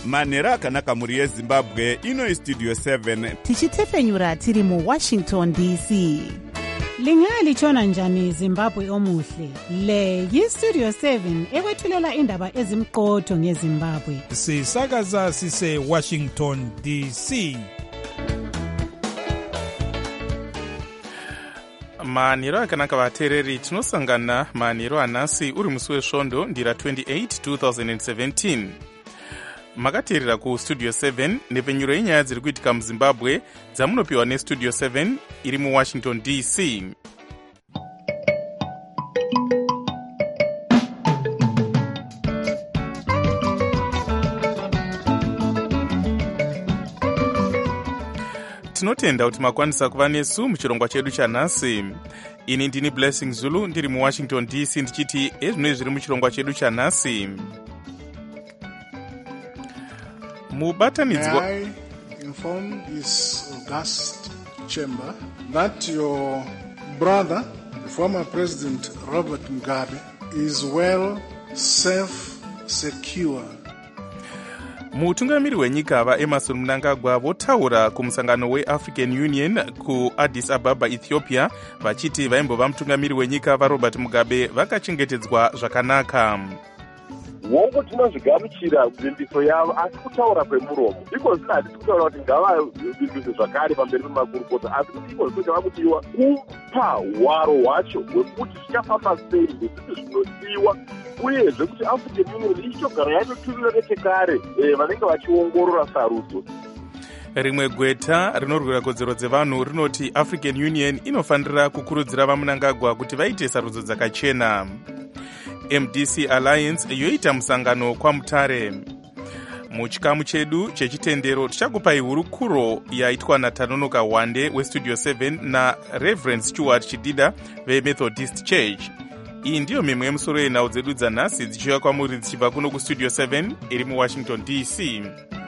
manhero akanaka mhuri yezimbabwe. Ino istudio 7 tichitefenyura tiri muwashington dc. Lingalitshona njani Zimbabwe omuhle? Le yistudio 7 ekwethulela indaba ezimqotho ngeZimbabwe. Sisakaza sise Washington DC. manhero akanaka vateereri, tinosangana manhero anhasi uri musi wesvondo ndira 28 2017. makateerera kustudio 7 nepfenyuro yenyaya dziri kuitika muzimbabwe dzamunopiwa nestudio 7 iri muwashington dc. tinotenda kuti makwanisa kuva nesu muchirongwa chedu chanhasi. ini ndini Blessing Zulu ndiri muwashington dc ndichiti ezvinoi zviri muchirongwa chedu chanhasi. mubatanidzwa I inform this august chamber that your brother, the former President Robert Mugabe, is well, safe, secure. mutungamiri wenyika vaEmmerson Mnangagwa votaura kumusangano weAfrican Union kuAddis Ababa, Ethiopia, vachiti vaimbova mutungamiri wenyika vaRobert Mugabe vakachengetedzwa zvakanaka. wongotima zvigamuchira vimbiso yavo asi kutaura kwemuromo iko zina hatisi kutaura kuti ngavavimbiso zvakare pamberi pemakurukota asi kuti iko zino chava kudiwa kupa hwaro hwacho hwekuti zvichafamba sei nekuti zvinodiwa uyezve kuti African Union ichitogara yatotumira nechekare vanenge vachiongorora sarudzo. rimwe gweta rinorwira kodzero dzevanhu rinoti African Union inofanira kukurudzira vaMnangagwa kuti vaite sarudzo dzakachena. MDC Alliance yoita musangano kwaMutare. muchikamu chedu chechitendero tichakupai hurukuro yaitwa naTanonoka Wande westudio 7 naReverend Stuart Chidida veMethodist Church. iyi ndiyo mimwe yemusoro yenhau dzedu dzanhasi dzichiuya kwamuri dzichibva kuno kustudio 7 iri muwashington dc.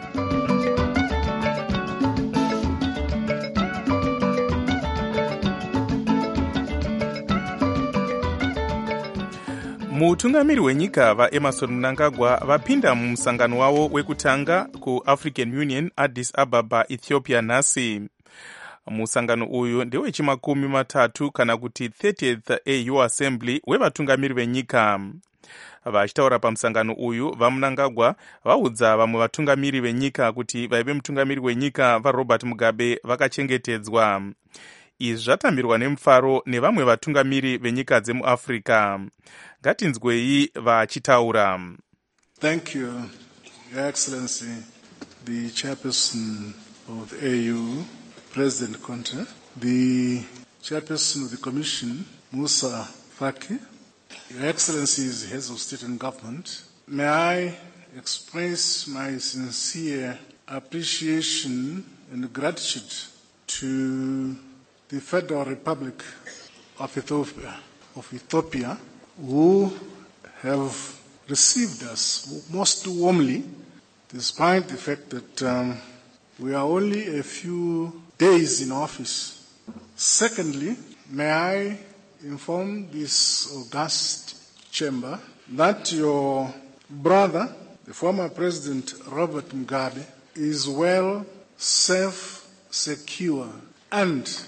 mutungamiri wenyika vaEmmerson Mnangagwa vapinda mumusangano wavo wekutanga kuAfrican Union Addis Ababa, Ethiopia nhasi. musangano uyu ndewechimakumi matatu kana kuti 30th AU Assembly wevatungamiri venyika. vachitaura pamusangano uyu vaMnangagwa vaudza vamwe vatungamiri venyika kuti vaive mutungamiri wenyika vaRobert Mugabe vakachengetedzwa. izvi zvatambirwa nemufaro nevamwe vatungamiri venyika dzemuAfrica. ngatinzwei vachitaura. Thank you, Your Excellency, the Chairperson of the AU, President Conte, the Chairperson of the Commission, Musa Faki, Your Excellencies, Heads of State and Government. May I express my sincere appreciation and gratitude to the Federal Republic of Ethiopia, who have received us most warmly, despite the fact that we are only a few days in office. Secondly, may I inform this august chamber that your brother, the former President Robert Mugabe, is well, safe, secure, and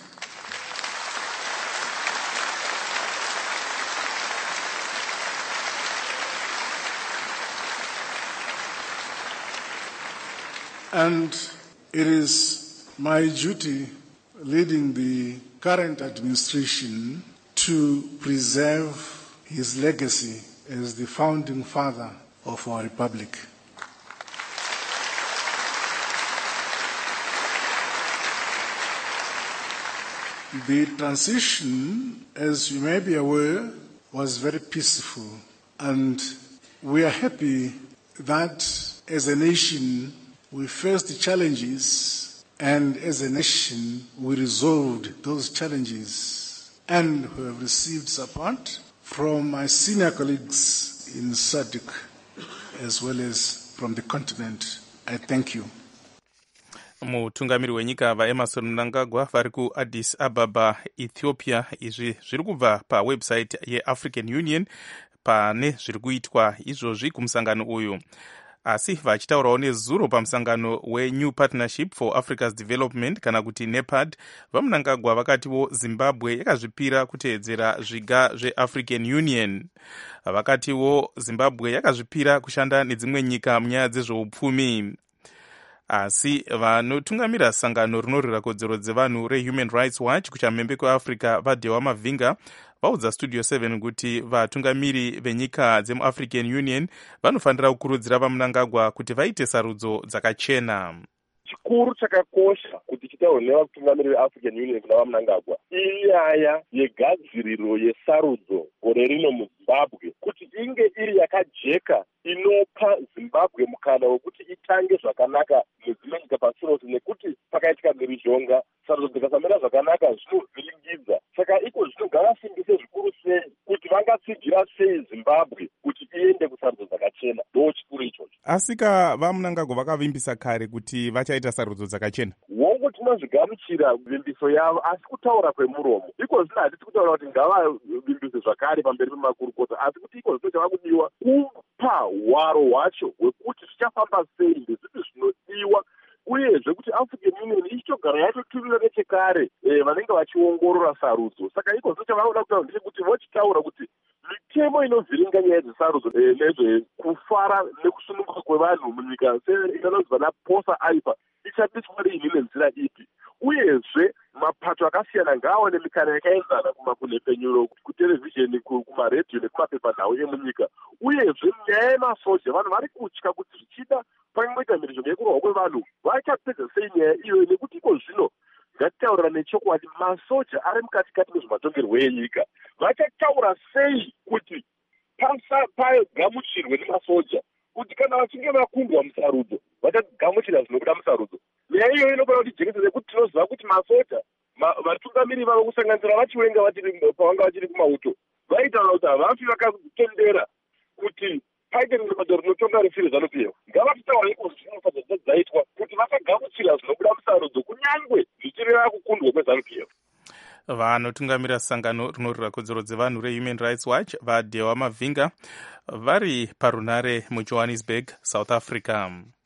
it is my duty, leading the current administration, to preserve his legacy as the founding father of our republic. The transition, as you may be aware, was very peaceful, and we are happy that as a nation we faced the challenges, and as a nation we resolved those challenges, and we have received support from my senior colleagues in SADC as well as from the continent. I thank you. mutungamiri wenyika vaEmmerson Mnangagwa vari kuAddis Ababa, Ethiopia. izvi zviri kubva pawebsite yeAfrican Union pane zviri kuitwa izvozvi kumusangano uyu. asi vachitaurawo nezuro pamusangano weNew Partnership for Africa's Development kana kuti NEPAD, vaMnangagwa vakatiwo Zimbabwe yakazvipira kuteedzera zviga zveAfrican Union. Vakatiwo Zimbabwe yakazvipira kushanda nedzimwe nyika munyaya dzezveupfumi. Asi vanotungamira sangano rinorwira kodzero dzevanhu reHuman Rights Watch kuchamhembe kweAfrica vaDhewa Mavinga vaudza Studio 7 kuti vatungamiri venyika dzemuAfrican Union vanofanira kukurudzira vaMnangagwa kuti vaite sarudzo dzakachena. Chikuru chakakosha kuti chitaurwe nevatungamiri veAfrican Union kuna vaMnangagwa inyaya yegadziriro yesarudzo gore rino muZimbabwe kuti inge iri yakajeka inopa Zimbabwe mukana wekuti itange zvakanaka nedzimwe nyika pasi rose, nekuti pakaitika mhirizhonga sarudzo dzikasamira zvakanaka zvinovhiringidza. Saka iko zvino ngavasimbise zvikuru sei kuti vangatsigira sei Zimbabwe kuti iende kusarudzo dzakachena. Ndo chikuru ichocho. Asika vaMnangagwa vakavimbisa kare kuti vachaita sarudzo dzakachena. Wongo tinozvigamuchira vimbiso yavo, asi kutaura kwemuromo iko zvino hatisi kutaura kuti ngavavimbise zvakare pamberi pemakurukota, asi kuti iko zvino chava kudiwa kupa hwaro hwacho hwekuti zvichafamba sei ndezvipi zvinodiwa, uyezve kuti African Union ichitogara yatotumira nechekare vanenge vachiongorora sarudzo. Saka iko zvino chavanoda kutaura ndechekuti vochitaura kuti mitemo inovhiringa nyaya dzesarudzo nezvekufara nekusununguka kwevanhu munyika inonzi vana Posa Aipa ichabiswa riini nenzira ipi, uyezve mapato akasiyana ngaawane mikana yakaenzana kumakunhepfenyuro, kuterevhizheni, kumaredhiyo nekumapepanhau emunyika. Uyezve nyaya yemasoja, vanhu vari kutya kuti zvichida pangoita mhirizhonga yekurwa kwevanhu vachapedza sei nyaya iyoyo, nekuti iko zvino ngatitaurira nechokwadi masoja ari mukatikati mezvematongerwo enyika vachataura sei kuti pagamuchirwe nemasoja kuti kana vachinge vakundwa musarudzo vachagamuchira zvinobuda musarudzo. Nyaya iyoyo inofanira kuti jekese nekuti tinoziva kuti masoja vatungamiri vavo kusanganisira vachiwenga pavanga vachiri kumauto vaitaura kuti havafi vakatendera kuti paite madhoro rinotonga refiri zvanupiwa. Ngavatitaura iko zvinofanira dzaitwa kuti vakagamuchira zvinobuda musarudzo kunyangwe zvichireva kukundwa kweZanuPF. Vanotungamira sangano rinorwira kodzero dzevanhu reHuman Rights Watch vaDhewa Mavinga vari parunare muJohannesburg, South Africa.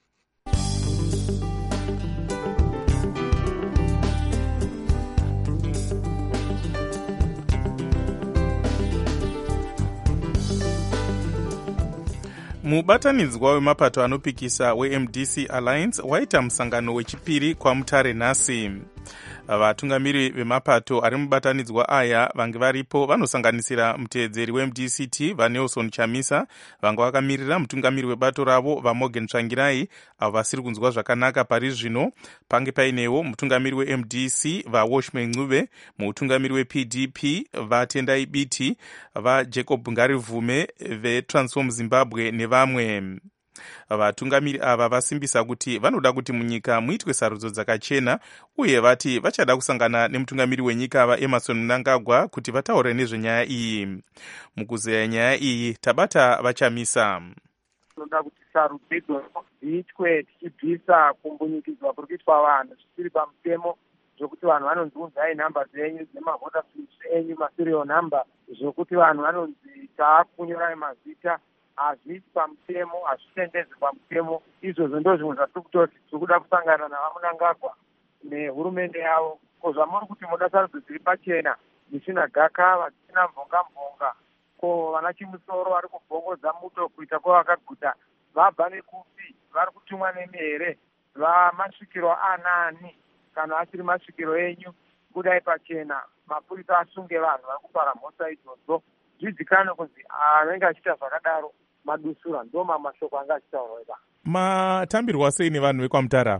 Mubatanidzwa wemapato anopikisa weMDC Alliance waita musangano wechipiri kwaMutare nhasi. Vatungamiri vemapato ari mubatanidzwa aya vange varipo vanosanganisira muteedzeri weMDCT vaNelson Chamisa, vange vakamirira mutungamiri webato ravo vaMorgan Tsvangirai avo vasiri kunzwa zvakanaka pari zvino. Pange painewo mutungamiri weMDC vaWashman Ncube, mutungamiri wePDP vaTendai Biti, vaJacob Ngarivume veTransform Zimbabwe nevamwe. Vatungamiri ava vasimbisa kuti vanoda kuti munyika muitwe sarudzo dzakachena, uye vati vachada kusangana nemutungamiri wenyika vaEmmerson Mnangagwa kuti vataure nezvenyaya iyi. Mukuzeya nyaya iyi tabata vaChamisa. Tinoda kuti sarudzo idzodzo dziitwe tichibvisa kumbunyikidzwa kuri kuitwa vanhu zvisiri pamutemo, zvokuti vanhu vanonzi unzai nhamba dzenyu dzemavhota slips enyu, maserial number, zvokuti vanhu vanonzi taakunyorai mazita hazvisi pamutemo, hazvitendedzwi pamutemo. Izvozvo ndo zvimwe zvatiri kutoti tiri kuda kusangana navaMnangagwa nehurumende yavo. Ko zvamuri kuti muda sarudzo dziri pachena dzisina gakava, dzisina mvonga, ko vana Chimusoro vari kubvongodza muto kuita kwavakaguta vabva nekupi, vari kutumwa nemhere, vamasvikiro anani kana achiri masvikiro enyu, budai pachena, mapurisa asunge vanhu vari kupara mhosva idzodzo. Zvizikanwe kunzi anenge achiita zvakadaro madusura, ndo mamashoko anga achitaurwa. Matambirwa sei nevanhu vekwaMutara?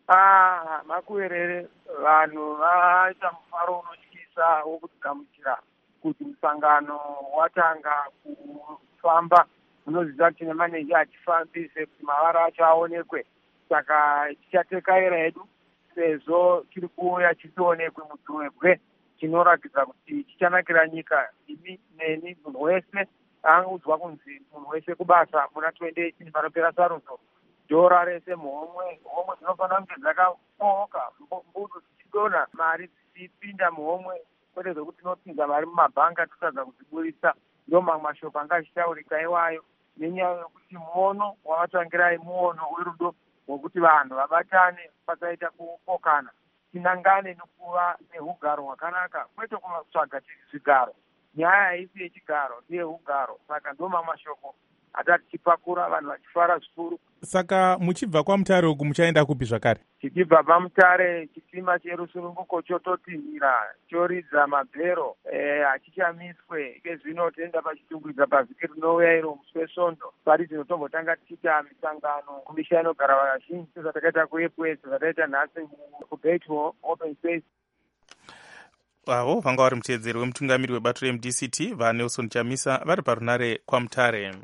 Makuerere vanhu vaita mufaro unotyisa wokugamuchira kuti musangano watanga kufamba. Munoziva kuti nemaneja achifambise kuti mavara acho aonekwe, saka tichatekaira hedu sezvo chiri kuuya chisionekwe mudhuwebwe chinoratidza kuti chichanakira nyika. Imi neni munhu wese audzwa kunzi munhu wese kubasa muna 2018 panopera sarudzo, dhora rese muhomwe dzinofanira kunge dzakapooka, mbudu dzichidonha, mari dzichipinda muhomwe, kwete zvokuti tinopinza mari mumabhanga totadza kudziburisa. Ndo mamwe mashoko anga achitaurika iwayo. nenyaya yokuti muono wavatangirai muono werudo wekuti vanhu vabatane pasaita kupokana, tinangane nekuva neugaro hwakanaka, kwete kutsvaga zvigaro. Nyaya haisi yechigaro, ndeyehugaro. Saka ndo mamashoko atati chipakura, vanhu vachifara zvikuru. Saka muchibva kwaMutare uku muchaenda kupi zvakare? Tichibva paMutare chitima cherusununguko chototinhira choridza mabhero, hachichamiswe. Kezvino toenda pachitungwidza pavhiki rinouya iro musi wesvondo, pari tinotombotanga tichiita misangano kumisha inogara vazhinji, sezvatakaita kuEPWES, sezvataita nhasi kuGate Hall Open Space. Avo vanga vari muteedzeri wemutungamiri webato reMDCT vaNelson Chamisa vari parunare kwaMutare.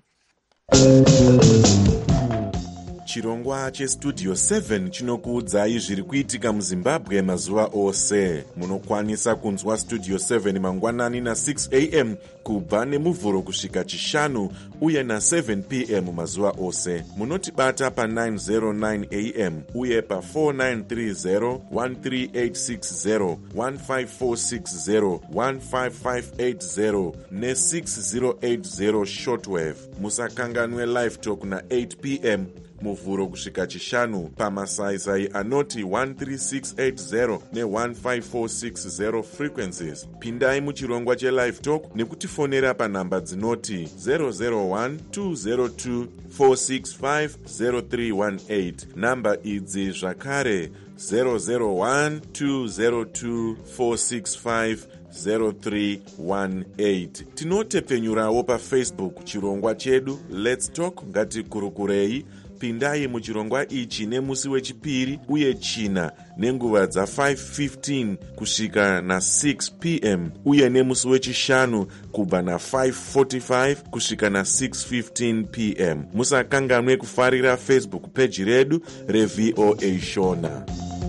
Chirongwa chestudio 7 chinokuudzai zviri kuitika muZimbabwe mazuva ose. Munokwanisa kunzwa studio 7 mangwanani na6 am kubva nemuvhuro kusvika chishanu uye na7 pm mazuva ose. Munotibata pa909 am uye pa4930 13860 15460 15580 ne6080 shortwave. Musakanganwe live talk na8 pm muvhuro kusvika chishanu pamasaisai anoti 13680 ne15460 frequencies. Pindai muchirongwa chelive talk nekutifonera panhamba dzinoti 001-202-465-0318. Namba idzi zvakare 001-202-465-0318. Tinotepfenyurawo paFacebook chirongwa chedu Let's Talk Ngatikurukurei. Pindai muchirongwa ichi nemusi wechipiri uye china nenguva dza5:15 kusvika na6 pm uye nemusi wechishanu kubva na5:45 kusvika na6:15 pm. Musakanganwe kufarira Facebook page redu reVOA Shona.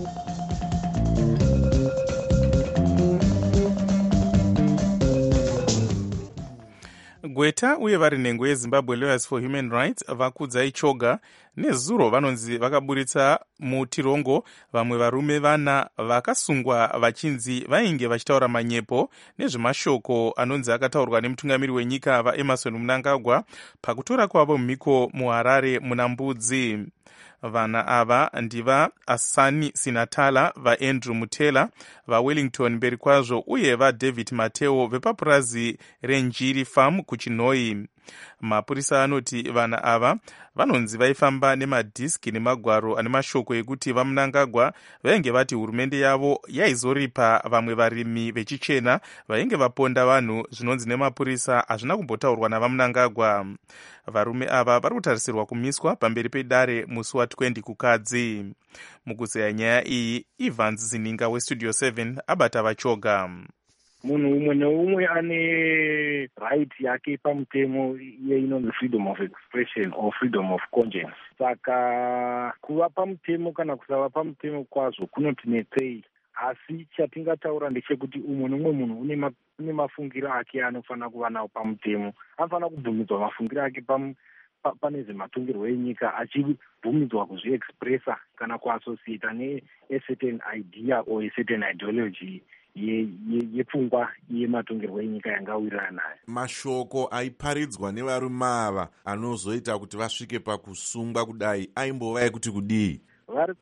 Gweta uye vari nhengo yeZimbabwe Lawyers for Human Rights vakudzai choga nezuro vanonzi vakaburitsa mutirongo vamwe varume 4 vakasungwa vachinzi vainge vachitaura manyepo nezvemashoko anonzi akataurwa nemutungamiri wenyika vaEmmerson Mnangagwa pakutora kwavo mhiko muHarare muna Mbudzi. Vana ava ndiva Asani Sinatala, vaAndrew Mutela, vaWellington mberi kwazvo uye vaDavid Mateo vepapurazi reNjiri Farm kuChinoi. Mapurisa anoti vana ava vanonzi vaifamba nemadhiski nemagwaro ane mashoko ekuti vaMnangagwa vainge vati hurumende yavo yaizoripa vamwe varimi vechichena vainge vaponda vanhu zvinonzi nemapurisa hazvina kumbotaurwa navaMnangagwa. Varume ava vari kutarisirwa kumiswa pamberi pedare musi wa20 kukadzi. Mukuzeya nyaya iyi, Evans Zininga weStudio 7 abata vachoga. Munhu umwe neumwe ane right yake pamutemo inonzi freedom of expression or freedom of conscience. Saka kuva pamutemo kana kusava pamutemo kwazvo kunotinetsei, asi chatingataura ndechekuti umwe neumwe munhu une mafungiro ake anofanira kuva nawo pamutemo. Anofanira kubvumidzwa mafungiro ake pane zvematongero enyika, achibvumidzwa kuzviexpressa kana kuassociata ne-certain idea or a-certain ideology yepfungwa yematongerwo enyika yangawirirana nayo. Mashoko aiparidzwa nevarume ava anozoita kuti vasvike pakusungwa kudai aimbova ekuti kudii? Vari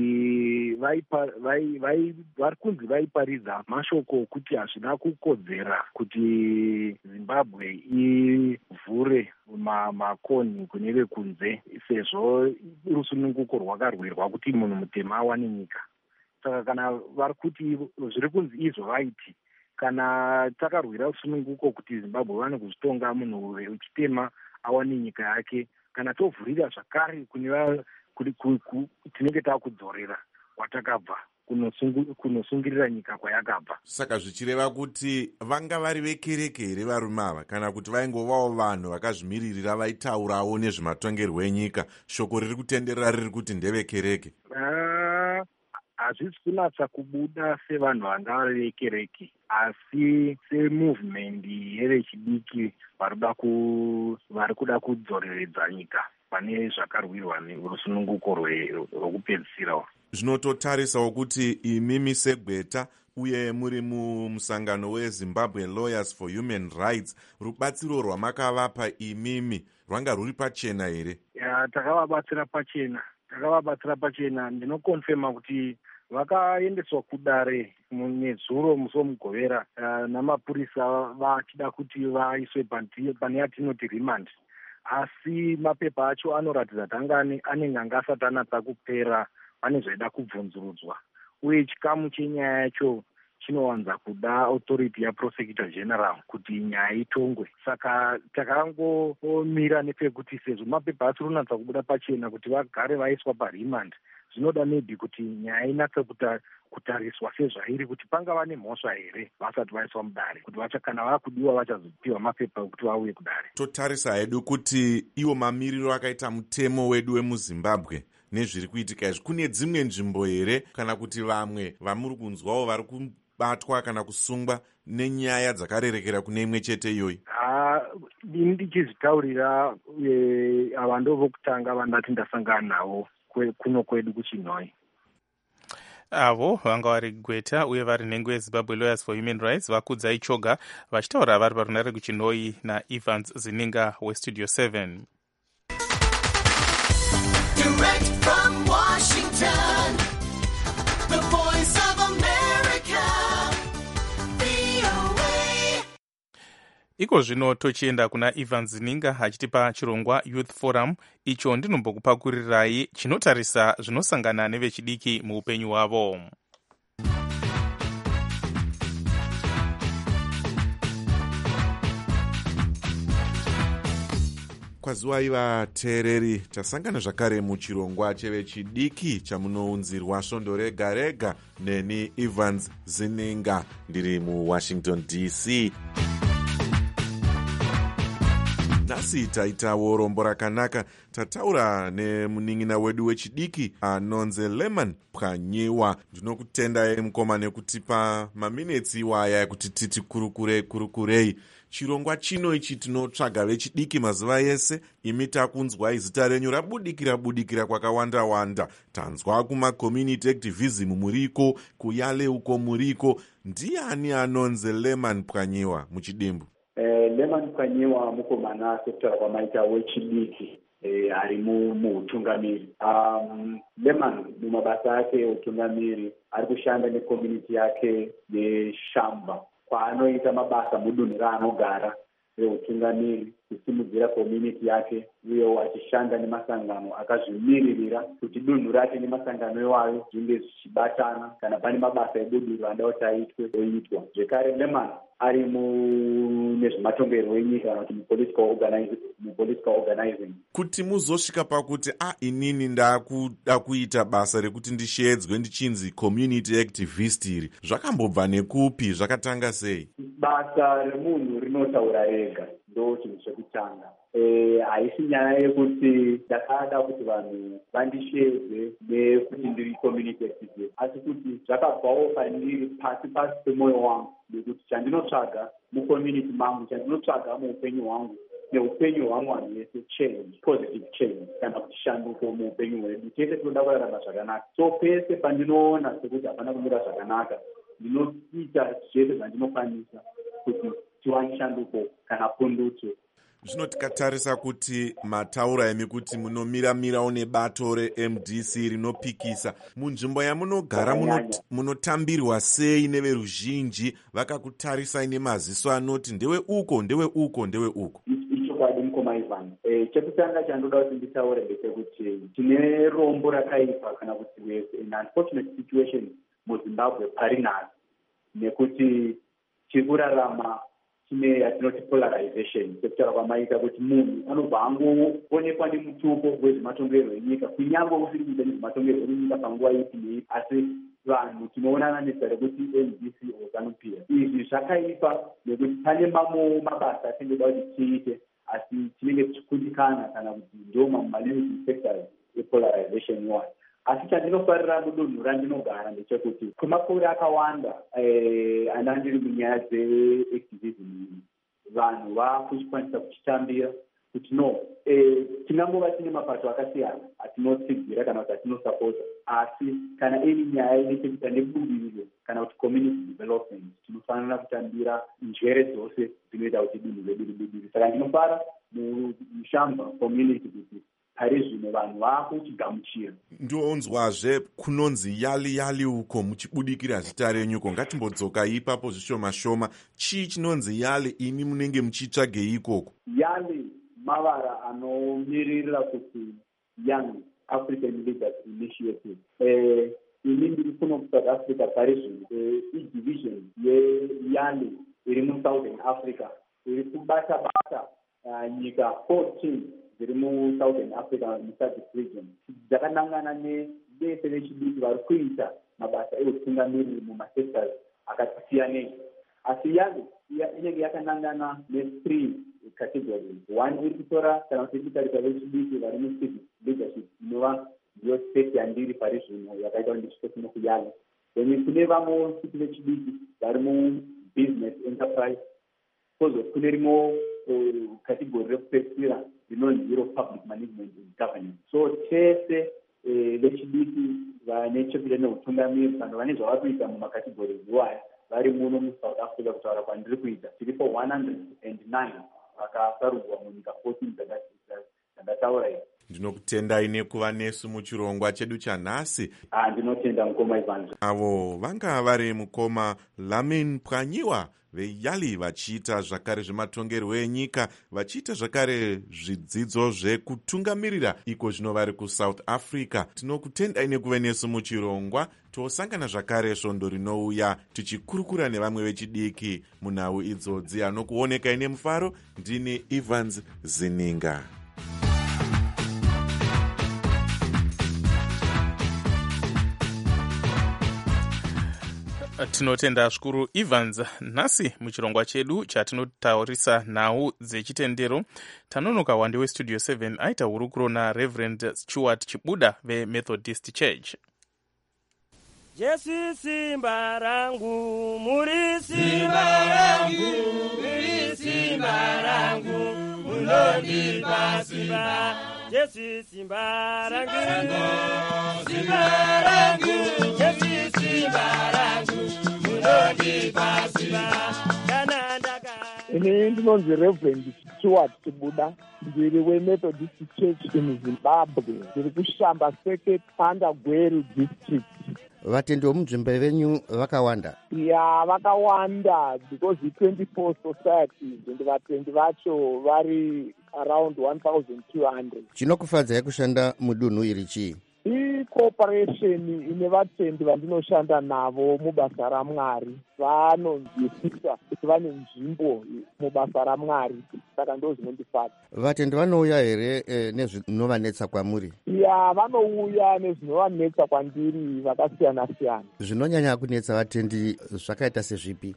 kunzi vaiparidza mashoko okuti hazvina kukodzera kuti Zimbabwe ivhure makonhi kune vekunze sezvo rusununguko rwakarwirwa kuti munhu mutema awane nyika. Saka kana vari kuti zviri kunzi izvo vaiti, kana takarwira rusununguko kuti Zimbabwe vane kuzvitonga munhu wechitema awane nyika yake, kana tovhurira zvakare kune tinenge takudzorera kwatakabva kunosungirira nyika kwayakabva. Saka zvichireva kuti vanga vari vekereke here varume ava, kana kuti vaingovawo vanhu vakazvimiririra vaitaurawo nezvematongerwo enyika? Shoko riri kutenderera riri kuti ndevekereke. Hazvisi kunatsa kubuda sevanhu vanga vari vekereke, asi semovement yevechidiki vari kuda kudzoreredza nyika pane zvakarwirwa nerusununguko rwokupedzisirawo. Zvinototarisawo kuti imimi seGweta uye muri mumusangano weZimbabwe Lawyers for Human Rights. Rubatsiro rwamakavapa imimi rwanga rwuri pachena here? Takavabatsira pachena. Ndinokonfema kuti vakaendeswa kudare nezuro musi womugovera namapurisa vachida kuti vaiswe pane yatinoti remand. Asi mapepa acho anoratidza kuti anenge anga asati anatsa kupera, pane zvaida kubvunzurudzwa, uye chikamu chenyaya yacho chinowanza kuda authority yaprosecutor general kuti nyaya itongwe. Saka takangomira nepekuti sezvo mapepa acho runatsa kubuda pachena kuti vagare vaiswa paremand, zvinoda maybe kuti nyaya inatse kutariswa sezvairi kuti pangava nemhosva here vasati vaiswa mudare, kuti kana vakudiwa vachazopiwa mapepa okuti vauye kudare. Totarisa hedu kuti iwo mamiriro akaita mutemo wedu wemuZimbabwe nezviri kuitika izvi, kune dzimwe nzvimbo here kana kuti vamwe vamuri kunzwawo vari kubatwa kana kusungwa nenyaya dzakarerekera kune imwe chete iyoyi? Ndichizvitaurira ava ndo vokutanga vandati ndasangana navo kuno kwedu kuChinhoi. Avo vanga vari Gweta uye vari nhengo yeZimbabwe Lawyers for Human Rights, Vakudzai Choga, vachitaura vari parunare kuChinhoi naEvans Zininga weStudio 7. Direct from Washington, the voice of America, VOA. Iko zvino tochienda kuna Evans Zininga achitipa chirongwa Youth Forum, icho ndinombokupakuririrai chinotarisa zvinosangana nevechidiki muupenyu hwavo. Kwaziwai vateereri, tasangana zvakare muchirongwa chevechidiki chamunounzirwa svondo rega rega neni Evans Zininga ndiri muWashington DC. Nhasi taitawo rombo rakanaka. Tataura nemunin'ina wedu wechidiki anonzi Lemon Pwanyiwa. Ndinokutendai mukoma nekutipa maminitsi iwaya ekuti titi kurukurei. Chirongwa chino ichi tinotsvaga vechidiki mazuva yese. Imi takunzwai zita renyu rabudikira kwakawanda. Tanzwa kuma-community activism muriko, kuyale uko muriko. Ndiani anonzi Lemon Pwanyiwa muchidimbu? Lemon Pwanyiwa mukomana sekutara kwamaita wechidiki ari muutungamiri. Lemon mumabasa ake eutungamiri ari kushanda necommunity yake yeShamba, kwaanoita mabasa mudunhu raanogara eutungamiri, kusimudzira community yake, uyewo achishanda nemasangano akazvimiririra kuti dunhu rake nemasangano iwayo zvinge zvichibatana kana pane mabasa ebuduro anoda kuti aitwe oitwa. Zvekare Lemon ari nezvematongerwo enyika kana kuti mupolitical organizing. Kuti muzosvika pakuti inini ndakuda kuita basa rekuti ndishedzwe ndichinzi community activist iri, zvakambobva nekupi? Zvakatanga sei? Basa remunhu rinotaura rega, ndo chinhu chekutanga. Haisi nyaya yekuti ndakada kuti vanhu vandishedze nekuti ndiri community activist, asi kuti zvakabvawo pandiri pasi pemwoyo wangu, nekuti chandinotsvaga mucommunity mangu, chandinotsvaga muupenyu hwangu neupenyu hwangu vanhu vese change, positive change, kana kuti shanduko muupenyu hwedu. Tese tinoda kurarama zvakanaka. So pese pandinoona sekuti hapana kumira zvakanaka, ndinoita zvese zvandinokwanisa kuti tiwane shanduko kana pundutso. Zvino tikatarisa kuti mataura emi kuti munomiramirawo nebato reMDC rinopikisa, munzvimbo yamunogara munotambirwa sei neveruzhinji vakakutarisai nemaziso anoti ndewe uko? Ichokwadi mukoma Ivan. Chekutanga chandoda kuti nditaure ndechekuti tine rombo rakaipa kana kuti an unfortunate situation muZimbabwe pari nhasi, nekuti tiri kurarama chine yatinoti polarization, sekutara kwamaita kuti munhu anobva angoonekwa nemutupo wezvematongerwo enyika, kunyange usiri kuita nezvematongerwo enyika panguva ipi neipi, asi vanhu tinoonana nezita rekuti MDC or ZANU-PF. Izvi zvakaipa nekuti pane mamwe mabasa atingoda kuti tiite, asi tinenge tichikundikana kana kuti ndo malimiting sectors epolarization iwayo. Asi chandinofarira mudunhu randinogara ndechekuti kwemakore akawanda andandiri munyaya dzeactivism, vanhu vakuchikwanisa kuchitambira kuti no tingangova tine mapato akasiyana atinotsigira kana kuti atinosapota, asi kana iri nyaya ine chekuita nebudiriro kana kuti community development, tinofanira kutambira njere dzose dzinoita kuti dunhu redu ribudirire. Saka ndinofara mushamba community kuti pari zvino vanhu vakuchigamuchira. Ndonzwazve kunonzi yali uko muchibudikira zita renyuko. Ngatimbodzoka ipapo zvishoma shoma. Chii chinonzi yali, ini munenge muchitsvage ikoko? Yali mavara anomirira kuti Young African Leaders Initiative. Ini ndiri kuno kuSouth Africa pari zvino division yeYali iri muSouthern Africa iri kubata nyika 14 dziri muSouthern Africa muSADC region dzakanangana nebese rechidiki vari kuita mabasa eutungamiriri mumasectors akasiyana. Asi Yali inenge yakanangana ne3 categories. One iri kutora kana kuti ichitarisa vechidiki vari mucivic leadership inova ndiyo state yandiri pari zvino yakaita kuti ndichitosino kuYali. Then kune vamwe siti vechidiki vari mubusiness enterprise, kozoti kune rimwe category rekupedzisira rinonzi iro public management and governance. So tese vechidiki vane chekuita neutungamiri kana vane zvavari kuita mumakategori iwaya vari muno muSouth Africa kutaura kwandiri kuita tiripo 109 vakasarudzwa munyika 14 dzandataura izvi. Ndinokutendai nekuva nesu muchirongwa chedu chanhasi. Ndinotenda mukoma Ivanzo. Avo vanga vari mukoma Lamin Pwanyiwa veYali vachiita zvakare zvematongerwo enyika, vachiita zvakare zvidzidzo zvekutungamirira iko zvino vari kuSouth Africa. Tinokutendai nekuva nesu muchirongwa. Tosangana zvakare svondo rinouya tichikurukura nevamwe vechidiki munhau idzodzi. Anokuonekai nemufaro ndini Evans Zininga. Tinotenda zvikuru Evans. Nhasi muchirongwa chedu chatinotaurisa nhau dzechitendero, tanonoka wande westudio 7 aita hurukuro naReverend Stuart Chibuda veMethodist Church. Jesu simba rangu, muri simba rangu, muri simba rangu, munondipa simba. Jesu simba rangu, simba rangu, Jesu simba rangu, munondipa simba. Ini ndinonzi Reverend Stuart Chibuda, ndiri weMethodist Church in Zimbabwe, ndiri kushamba Second Pandagweru district. Vatendi vomunzvimbo venyu vakawanda? Ya, vakawanda because 24 societies and vatendi vacho vari around 1,200. Chinokufadzai kushanda mudunhu iri chii? Cooperation ine vatendi vandinoshanda navo mubasa raMwari vanonzwisisa kuti vane nzvimbo mubasa raMwari, saka ndo zvinondifadza. Vatendi vanouya here nezvinovanetsa kwamuri? Ya, vanouya nezvinovanetsa kwandiri vakasiyana siyana. Zvinonyanya kunetsa vatendi zvakaita sezvipi?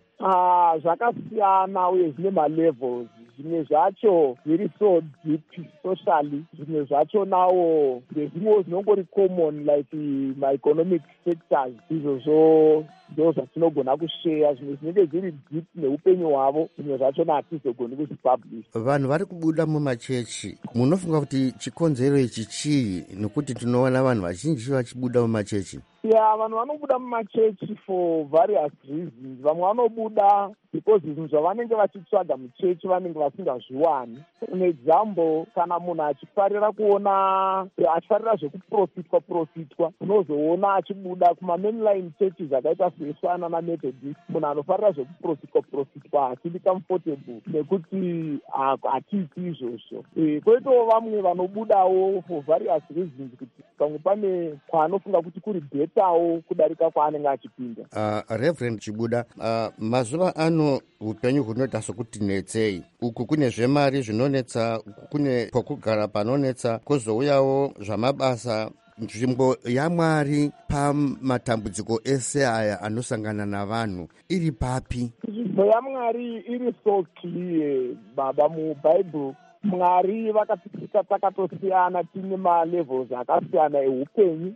Zvakasiyana uye zvine malevels. Zvimwe zvacho zviri so deep socially, zvimwe zvacho nawo ndezvimwe zvinongori common like maeconomic sectors, izvozvo ndo zvatinogona kusheya. Zvimwe zvinenge zviri deep neupenyu hwavo, zvimwe zvacho hatizogoni kuzvipublish. Vanhu vari kubuda mumachechi, munofunga kuti chikonzero ichi chii? Nokuti tinoona vanhu vazhinji vachibuda mumachechi. Ya, vanhu vanobuda mumachechi for various reasons. Vamwe vanobuda because zvinhu zvavanenge vachitsvaga muchechi vanenge vasingazviwani. For example, kana munhu achifarira kuona achifarira zvekuprofitwa, unozoona achibuda kuma-mainline churches akaita seSwana naMethodist. Munhu anofarira zvekuprofitwa hatili comfortable nekuti hatiiti izvozvo. Kwoitawo vamwe vanobudawo for various reasons, kuti pamwe pane kwaanofunga kuti kuri bhetawo kudarika kwaanenge achipinda. Reverend Chibuda, mazuva ano upenyu hunoita sokuti netsei. Uku kune zvemari zvinonetsa, kune pokugara panonetsa, kwozouyawo zvamabasa. Nzvimbo yaMwari pamatambudziko ese aya anosangana navanhu iri papi? Nzvimbo yaMwari iri so clear, baba. MuBhayibheri Mwari vakatisika takatosiyana, tine malevels akasiyana eupenyu.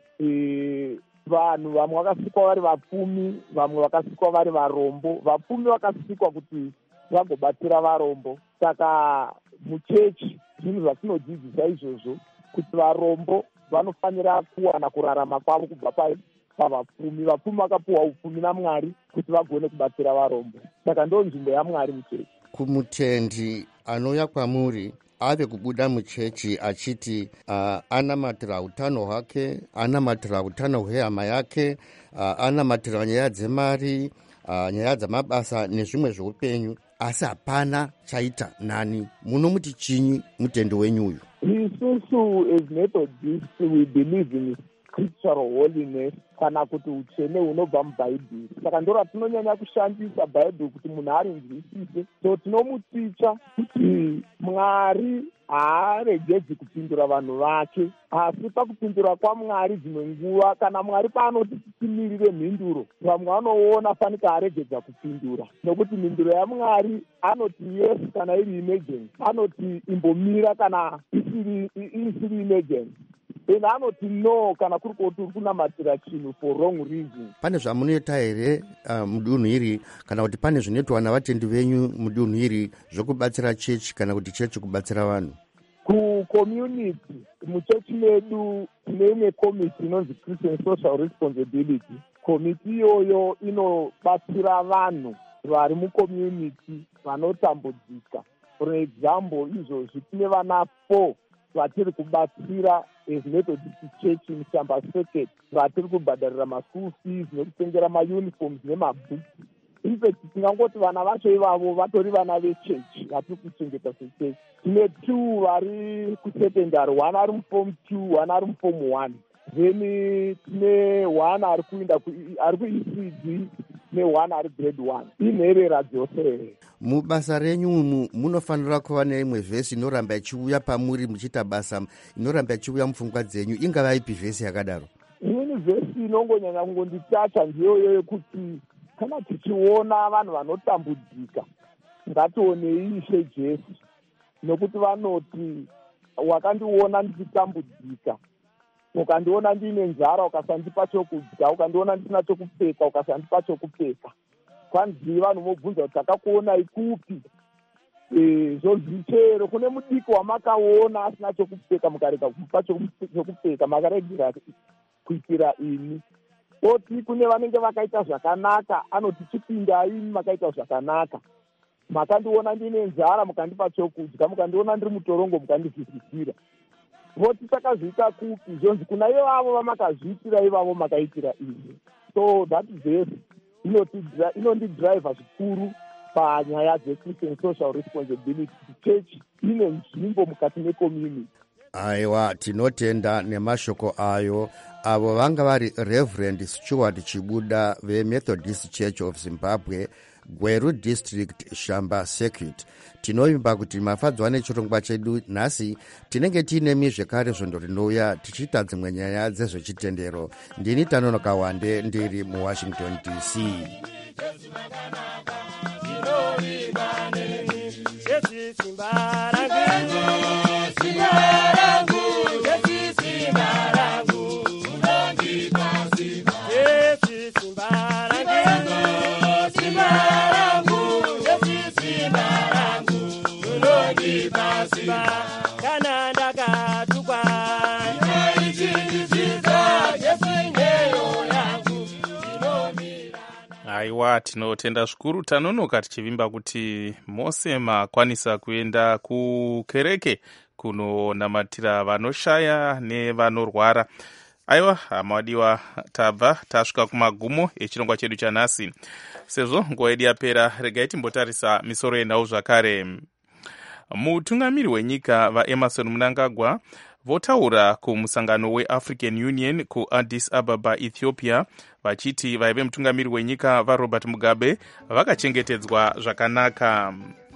Vanhu vamwe vakasikwa vari vapfumi, vamwe vakasikwa vari varombo. Vapfumi vakasikwa kuti vagobatsira varombo. Saka muchechi zvinhu zvatinodzidzisa izvozvo, kuti varombo vanofanira kuwana kurarama kwavo kubva pavapfumi. Vapfumi vakapiwa upfumi naMwari kuti vagone kubatsira varombo. Saka ndo nzvimbo yaMwari muchechi. Kumutendi anouya kwamuri ave kubuda muchechi achiti anamatira utano hwake, anamatira utano hwehama yake, anamatira nyaya dzemari, nyaya dzamabasa nezvimwe zveupenyu, asi hapana chaita nani. Munomuti chinyi mutendi wenyuyu? Isusu as Methodists we believe in scriptural holiness, kana kuti utsvene hunobva mubhaibheri. Saka ndo ratinonyanya kushandisa bhaibheri kuti munhu arinzwisise. So tinomuticha kuti Mwari haaregedzi kupindura vanhu vake, asi pakupindura kwaMwari dzimwe nguva kana Mwari paanoti timirire mhinduro, vamwe vanoona fanika aregedza kupindura, nokuti mhinduro yaMwari anoti yes kana iri emergency, anoti imbomira kana isiri emergency, and anoti no kana kuri kuti uri kunamatira chinhu for wrong reason. Pane zvamunoita here mudunhu iri, kana kuti pane zvinoitwa navatendi venyu mudunhu iri zvokubatsira chechi kana kuti chechi kubatsira vanhu? Kucommunity muchechi medu tine imwe komiti inonzi Christian Social Responsibility. Komiti iyoyo inobatsira vanhu vari mucommunity vanotambudzika. For example, izvozvi tine vana 4 vatiri kubatsira as Methodist Church in Shamba Circuit, vatiri kubhadharira maschool fees nekutengera mauniforms nemabhuku. Infact tingangoti vana vacho ivavo vatori vana vechechi vatiri kuchengeta sechechi. Tine 2 vari kusekondari, 1 ari muform 2, 1 ari muform 1. Then tine 1 ari kuenda ari kuECD ne1 ari grade 1. Inherera dzose. Mubasa renyu munofanira kuva neimwe vhesi inoramba ichiuya pamuri muchiita basa, inoramba ichiuya mupfungwa dzenyu. Ingava ipi vhesi yakadaro? Imweni vhesi inongonyanya kungonditacha ndiyoyo yekuti kana tichiona vanhu vanotambudzika ngationei Ishe Jesu, nokuti vanoti wakandiona ndichitambudzika, ukandiona ndine nzara ukasandipa chokudya, ukandiona ndisina chokupfeka ukasandipa chokupfeka. Kwanzi vanhu mobvunza kuti takakuona ikupi? Zvonzi chero kune mudiki wamakaona asina chokupfeka mukarega kumupa chokupfeka, makaregera kuitira ini. Oti kune vanenge vakaita zvakanaka, anoti chipindai makaita zvakanaka. Makandiona ndine nzara mukandipa chokudya, mukandiona ndiri mutorongo mukandivhisisira. Voti takazviita kupi? Zvonzi kuna ivavo vamakazviitira ivavo makaitira ini. So that verse inondidriva zvikuru panyaya dzeChristian Social Responsibility. Church ine nzvimbo mukati mecommunity. Aiwa, tinotenda nemashoko ayo. Avo vanga vari Reverend Stuart Chibuda veMethodist Church of Zimbabwe, Gweru District, Shamba Circuit. Tinoimba kuti mafadzwa nechirongwa chedu nhasi tinenge tiine mizvekare zvondo rinouya tichiita dzimwe nyaya dzezvechitendero. Ndini Tanonoka Wande ndiri muWashington DC. Aiwa, tinotenda zvikuru Tanonoka tichivimba kuti mose makwanisa kuenda kukereke kunonamatira vanoshaya nevanorwara. Aiwa, hamadiwa, tabva tasvika kumagumo echirongwa chedu chanhasi. Sezvo nguva yedu yapera, regai timbotarisa misoro yenhau zvakare. Mutungamiri wenyika vaEmmerson Mnangagwa votaura kumusangano weAfrican Union kuAddis Ababa, Ethiopia, vachiti vaive mutungamiri wenyika vaRobert Mugabe vakachengetedzwa zvakanaka.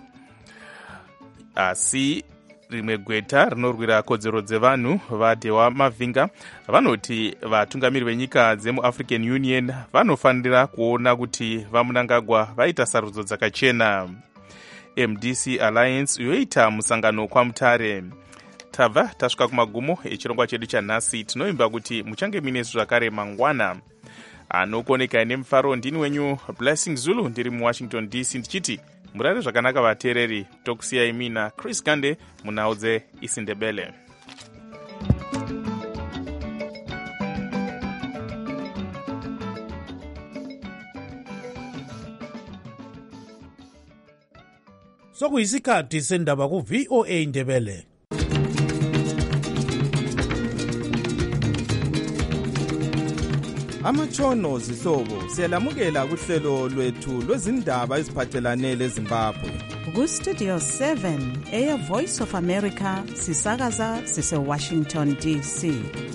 Asi rimwe gweta rinorwira kodzero dzevanhu vaDewa Mavinga vanoti vatungamiri venyika dzemuAfrican Union vanofanira kuona kuti vaMnangagwa vaita sarudzo dzakachena. MDC Alliance yoita musangano kwaMutare. Tabva tasvika kumagumo echirongwa chedu chanhasi. Tinoimba kuti muchange minesu zvakare mangwana. Anokoneka nemufaro ndini wenyu Blessing Zulu ndiri muWashington DC ndichiti murari zvakanaka vateereri, tokusiyai mina Chris Gande munhau dzeIsindebele. Sokuyisikhathi sendaba ku-VOA Indebele. Amatshono zihlobo siyalamukela kuhlelo lwethu lwezindaba eziphathelane leZimbabwe. Ku-Studio 7 eya-Voice of America sisakaza sise-Washington DC.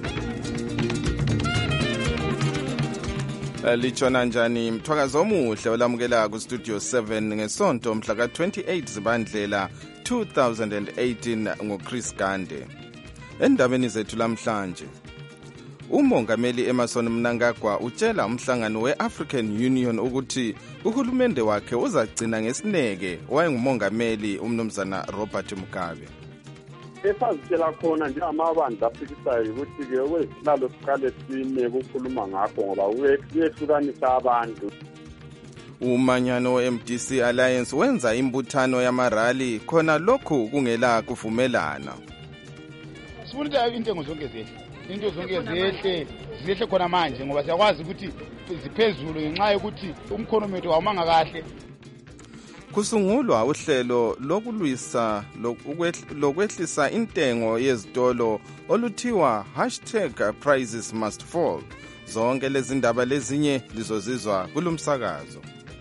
Litshona njani mthwakazi omuhle olamukela ku-Studio 7 ngesonto mhla ka-28 Zibandlela 2018 ngoChris Gande. Endabeni zethu lamhlanje, uMongameli Emmerson Mnangagwa utshela umhlangano we-African Union ukuthi uhulumende wakhe uzagcina ngesineke wayengumongameli umnumzana Robert Mugabe. Esazitshela khona njengamabandla aphikisayo ukuthi-ke kwezihlalo siqale sine kukhuluma ngakho ngoba kuyehlukanisa abantu. Umanyano we-MDC Alliance wenza imbuthano yamarali khona lokhu kungela kuvumelana. Sifuna intengo zonke zehle. Into zonke zehle khona manje ngoba siyakwazi ukuthi ziphezulu ngenxa yokuthi umkhonomi wethu awumanga kahle. Kusungulwa uhlelo lokulwisa lokwehlisa intengo yezitolo oluthiwa #PricesMustFall. Zonke lezi ndaba lezinye lizozizwa kulumsakazo.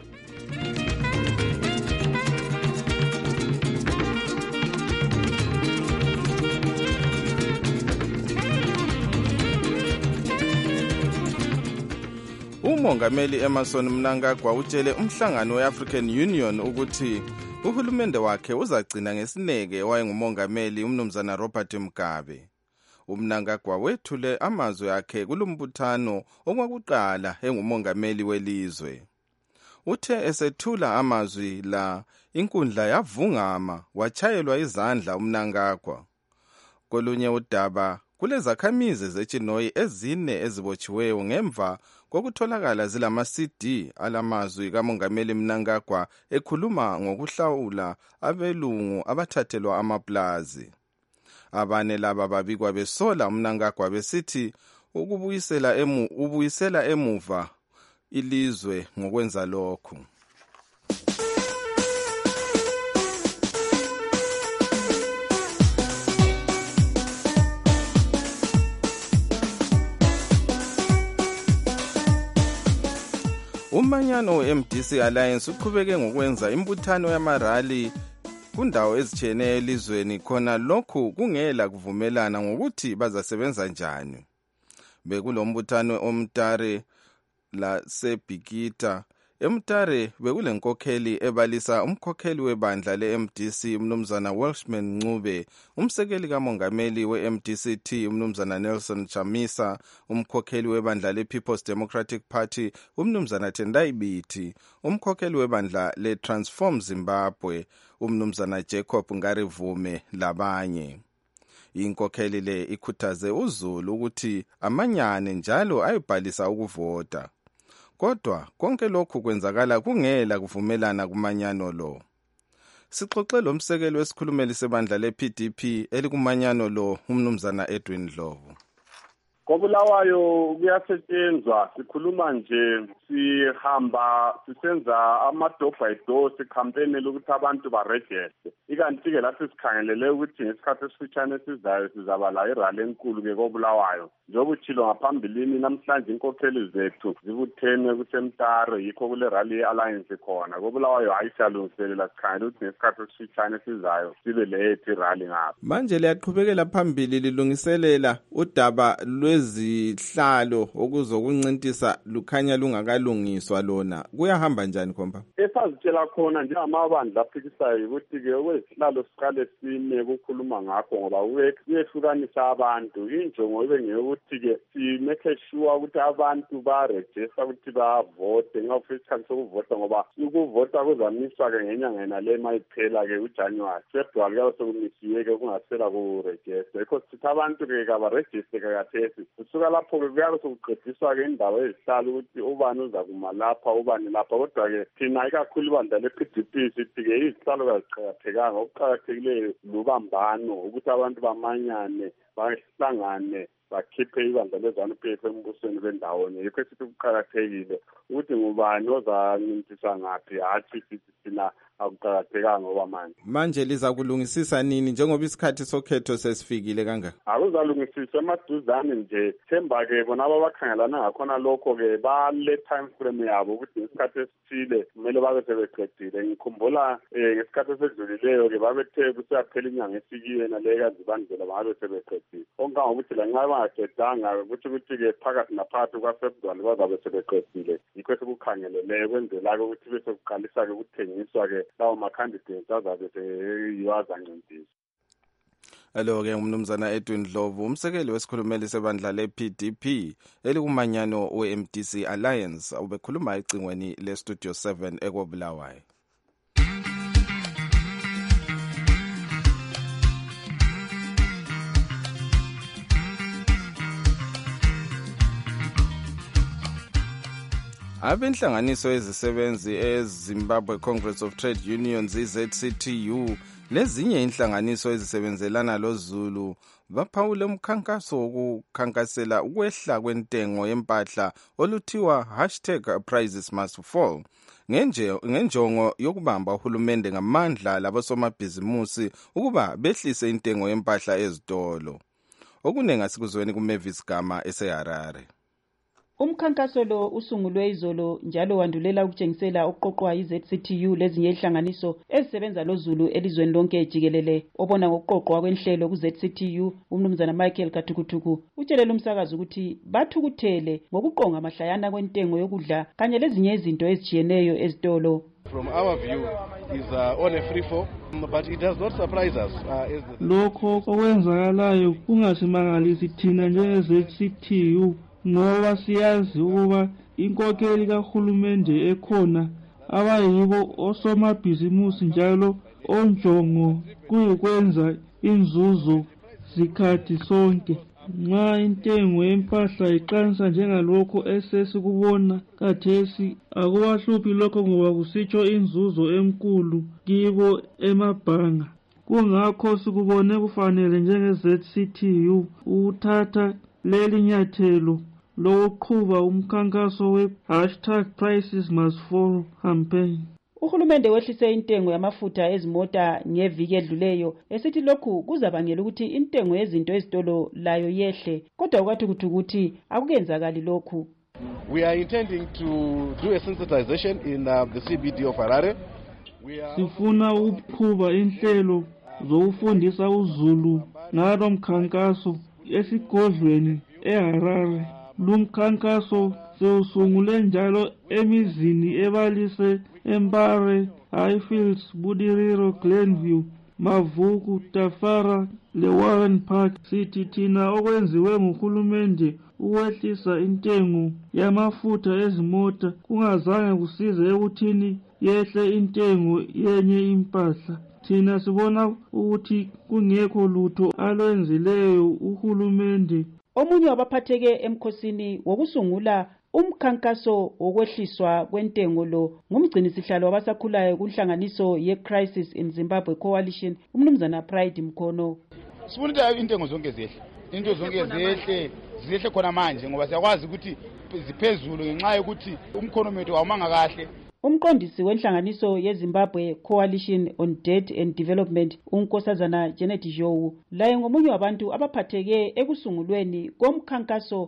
uMongameli Emmerson Mnangagwa utshele umhlangano we-African Union ukuthi uhulumende wakhe uzagcina ngesineke wayengumongameli umnumzana Robert Mugabe. uMnangagwa wethule amazwi akhe kulumbuthano okwakuqala engumongameli welizwe. Uthe esethula amazwi la inkundla yavungama wachayelwa izandla uMnangagwa. Kolunye udaba kulezakhamizi zeChinoyi ezine ezibotshiweyo ngemva kokutholakala zilama-CD alamazwi kaMongameli Mnangagwa ekhuluma ngokuhlawula abelungu abathathelwa amaplazi. Abane laba babikwa besola uMnangagwa besithi ubuyisela emuva ilizwe ngokwenza lokhu. Umanyano we-MDC Alliance uqhubeke ngokwenza imbuthano yamarali kundawo ezitshiyeneyo elizweni khona lokhu kungela kuvumelana ngokuthi bazasebenza njani. Bekulombuthano omtare laseBhikita. Emtare bekulenkokheli ebalisa umkhokheli webandla le-MDC umnumzana Welshman Ncube, umsekeli kamongameli we-MDC-T umnumzana Nelson Chamisa, umkhokheli webandla le-People's Democratic Party umnumzana Tendai Biti, umkhokheli webandla le-Transform Zimbabwe umnumzana Jacob Ngarivume labanye. Inkokheli le ikhuthaze uZulu ukuthi amanyane njalo ayibhalisa ukuvota. Kodwa konke lokhu kwenzakala kungela kuvumelana kumanyano lo. Sixoxe lo msekeli wesikhulumeli sebandla le-PDP elikumanyano lo umnumzana Edwin Dlovu. Kobulawayo kuyasetshenzwa, sikhuluma nje, sihamba sisenza ama-door by door, sikhampeni ukuthi abantu barejeste. Ikanti-ke lapho sikhangelele ukuthi ngesikhathi esifitshane esizayo sizaba la irali enkulu-ke kobulawayo. Njengoba utshilo ngaphambilini namhlanje inkokheli zethu zibuthene kusemtare, yikho kule rally ye-Alliance khona. Kobulawayo hayi siyalungiselela, sikhangele ukuthi ngesikhathi esifitshane esizayo sibe lethu irali ngapha. Manje liyaqhubekela phambili lilungiselela udaba lwezihlalo okuzokuncintisa lukhanya lungakalungiswa lona. Kuyahamba njani khomba? Esazitshela khona njengamabandla aphikisayo ukuthi-ke isihlalo siqale sime kukhuluma ngakho ngoba kuyehlukanisa abantu. Injongo ibe ngeyokuthi-ke si-make sure ukuthi abantu ba-register ukuthi bavote ngafisa isikhathi sokuvota ngoba ukuvota kuzamiswa-ke ngenyanga yenale mayiphela-ke uJanuwari. February kuyabe sekumisiwe-ke kungasela kurejista. Yikho sithi abantu-ke kabarejiste kakathesi. Kusuka lapho-ke kuyabe sekuqediswa-ke indawo ezihlala ukuthi ubani uza kuma lapha ubani lapha. Kodwa-ke thina ikakhulu ibandla le-PDP sithi-ke izihlalo kaziqakathekanga. Okuqakathekileyo lubambano ukuthi abantu bamanyane bahlangane bakhiphe ibandla leZANU-PF embusweni bendawonye. Yikho esithi kuqakathekile ukuthi ngubani ozancintiswa ngaphi, hatshi sithi thina akuqakathekanga ngoba manje liza kulungisisa nini njengoba isikhathi sokhetho sesifikile kangaka? Akuzalungisiswa emaduzane nje. Themba-ke bona abakhangelana ngakhona lokho-ke bale time frame yabo ukuthi ngesikhathi esithile kumele babe sebeqedile. Ngikhumbula ngesikhathi esedlulileyo-ke babethe kusaphela inyanga esikiwe naleyo kazibandlela bangabe sebeqedile. Onkangokuthi lanxa bangaqedanga kutho ukuthi-ke phakathi naphakathi kwaFebruary bazabe sebeqedile. Yikho esikukhangeleleyo kwenzela-ke ukuthi bese kuqalisa-ke ukuthengiswa-ke lawo ma-candidates azabe seyiwo azancintiswa. Alo-ke umnumzana Edwin Ndlovu, umsekeli wesikhulumeli sebandla le-PDP elikumanyano we-MDC Alliance, ubekhuluma ecingweni le-Studio 7 ekobulawayo. Abenhlanganiso ezisebenzi eZimbabwe Congress of Trade Unions ZCTU lezinye inhlanganiso ezisebenzelana loZulu baphawule umkhankaso wokukhankasela ukwehla kwentengo yempahla oluthiwa #PricesMustFall ngenjongo yokubamba uhulumende ngamandla labosomabhizimusi ukuba behlise intengo yempahla ezitolo. Okunenga sikuzweni kuMavis Gama eseHarare. Umkhankaso lo usungulwe izolo njalo wandulela ukutshengisela okuqoqwa yiZCTU lezinye inhlanganiso ezisebenza loZulu elizweni lonke jikelele. Obona ngokuqoqwa kwenhlelo kuZCTU umnumzana Michael Katukutuku utshelele umsakazi ukuthi bathukuthele ngokuqonga mahlayana kwentengo yokudla kanye lezinye izinto ezijiyeneyo ezitolo. From our view is on a free fall, but it does not surprise us. Lokho okwenzakalayo kungasimangalisi thina njenge-ZCTU ngoba siyazi ukuba inkokheli kahulumende ekhona abayibo osomabhizimusi njalo onjongo kuyikwenza inzuzo sikhathi sonke. Nxa intengo yempahla iqansa njengalokho esesikubona kathesi akubahluphi lokho ngoba kusitsho inzuzo enkulu kibo emabhanga. Kungakho sikubone kufanele njenge-ZCTU ukuthatha leli nyathelo lokuqhuba umkhankaso we#PricesMustFall campaign. Uhulumende wehlise intengo yamafutha ezimota ngeviki edluleyo esithi lokhu kuzabangela ukuthi intengo yezinto ezitolo layo yehle, kodwa ukwathi ukuthi akukenzakali lokhu. We are intending to do a sensitization in the CBD of Harare. Sifuna ukuqhuba inhlelo zokufundisa uZulu ngalo mkhankaso esigodlweni eHarare. Lumkhankaso sewusungule njalo emizini ebalise Mbare, Highfields, Budiriro, Glenview, Mavuku, Tafara leWarren Park. Sithi thina okwenziwe nguhulumende ukwehlisa intengo yamafutha ezimota kungazange kusize ekuthini yehle intengo yenye impahla. Thina sibona ukuthi kungekho lutho alwenzileyo uhulumende. Omunye wabaphatheke emkhosini wokusungula umkhankaso wokwehliswa kwentengo lo ngumgcinisihlalo wabasakhulayo kunhlanganiso ye-Crisis in Zimbabwe Coalition umnumzana Pride Mkhono. Sifuna intengo zonke zehle. Into zonke zehle khona manje ngoba siyakwazi ukuthi ziphezulu ngenxa yokuthi umkhonomi wethu awumanga kahle. Umqondisi wenhlanganiso yeZimbabwe Coalition on Debt and Development unkosazana Janet Jowu laye ngomunye wabantu abaphatheke ekusungulweni komkhankaso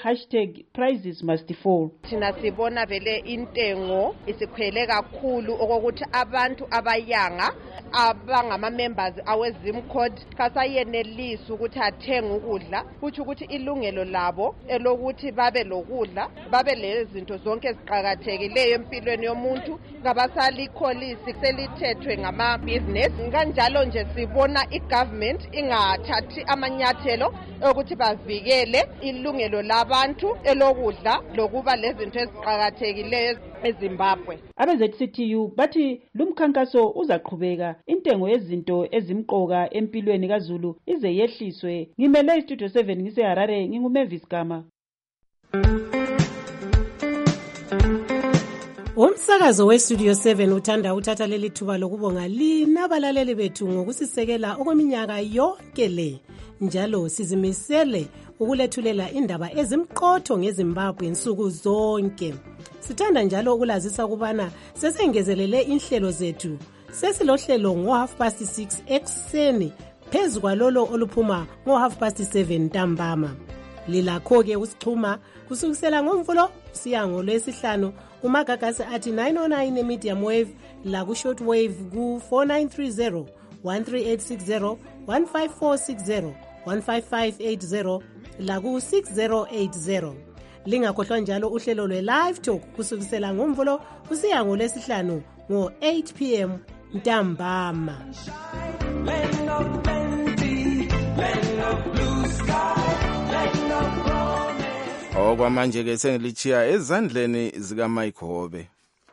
we#PricesMustFall. Thina sibona vele intengo isikhwele kakhulu okokuthi abantu abayanga abangama-members awezimcode kasayenelisi ukuthi athenge ukudla, kuthi ukuthi ilungelo labo elokuthi babe lokudla, babe lezinto zonke eziqhakathekileyo empilweni yomuntu ngabasalikholisi selithethwe ngama-business. Kanjalo nje sibona i-government ingathathi amanyathelo ukuthi bavikele ilungelo labantu elokudla lokuba lezinto eziqakathekileyo eZimbabwe. Abe-ZCTU bathi lumkhankaso uzaqhubeka intengo yezinto ezimqoka empilweni kaZulu ize yehliswe. Ngimele iStudio 7 ngiseHarare, nginguMavis Gama. Umsakazo weStudio 7 uthanda uthatha leli thuba lokubonga lina abalaleli bethu ngokusisekela okweminyaka yonke le. Njalo sizimisele ukulethulela indaba ezimqotho ngeZimbabwe nsuku zonke. Sithanda njalo ukulazisa ukubana sesengezelele inhlelo zethu. Sesilohlelo ngo6:30 ekseni phezu kwalolo oluphuma ngo7:30 ntambama. Lilakho-ke usixhuma kusukisela ngoMvulo siya ngoLwesihlanu umagagasi athi 909 medium wave la ku short wave ku 4930 13860 15460 15580 la ku 6080. Lingakhohlwa njalo uhlelo lwe-live talk kusukisela ngoMvulo kusiya ngoLwesihlanu ngo-8 p.m. ntambama. Land of plenty, land of blue sky, land of promise. Okwamanje-ke sengilichiya ezandleni zikaMike Hobe.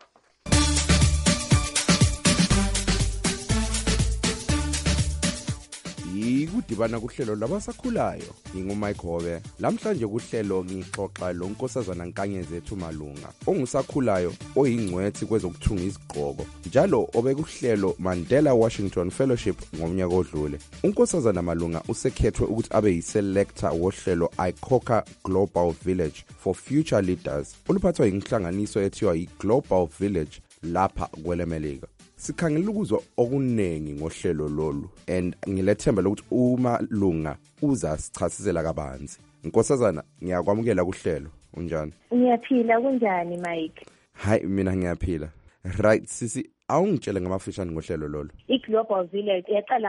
Ikudibana kuhlelo labasakhulayo ngingumike Hobe. Lamhlanje kuhlelo ngixoxa lo nkosazana Nkanyezi ethu Malunga ongusakhulayo oyingcwethi kwezokuthunga izigqoko njalo obekuhlelo Mandela Washington Fellowship ngomnyaka odlule. Unkosazana Malunga usekhethwe ukuthi abe yiselector wohlelo iCoca Global Village for Future Leaders oluphathwa inhlanganiso ethiwa iGlobal Village lapha kwelemelika. Sikhangela ukuzwa okunengi ngohlelo lolu and ngilethemba lokuthi uMalunga uza sichasisela kabanzi. Nkosazana ngiyakwamukela kuhlelo. Unjani? Ngiyaphila kunjani Mike? Hayi mina ngiyaphila. Right sisi awungitshele ngamafishane ngohlelo lolu. iGlobal Village yaqala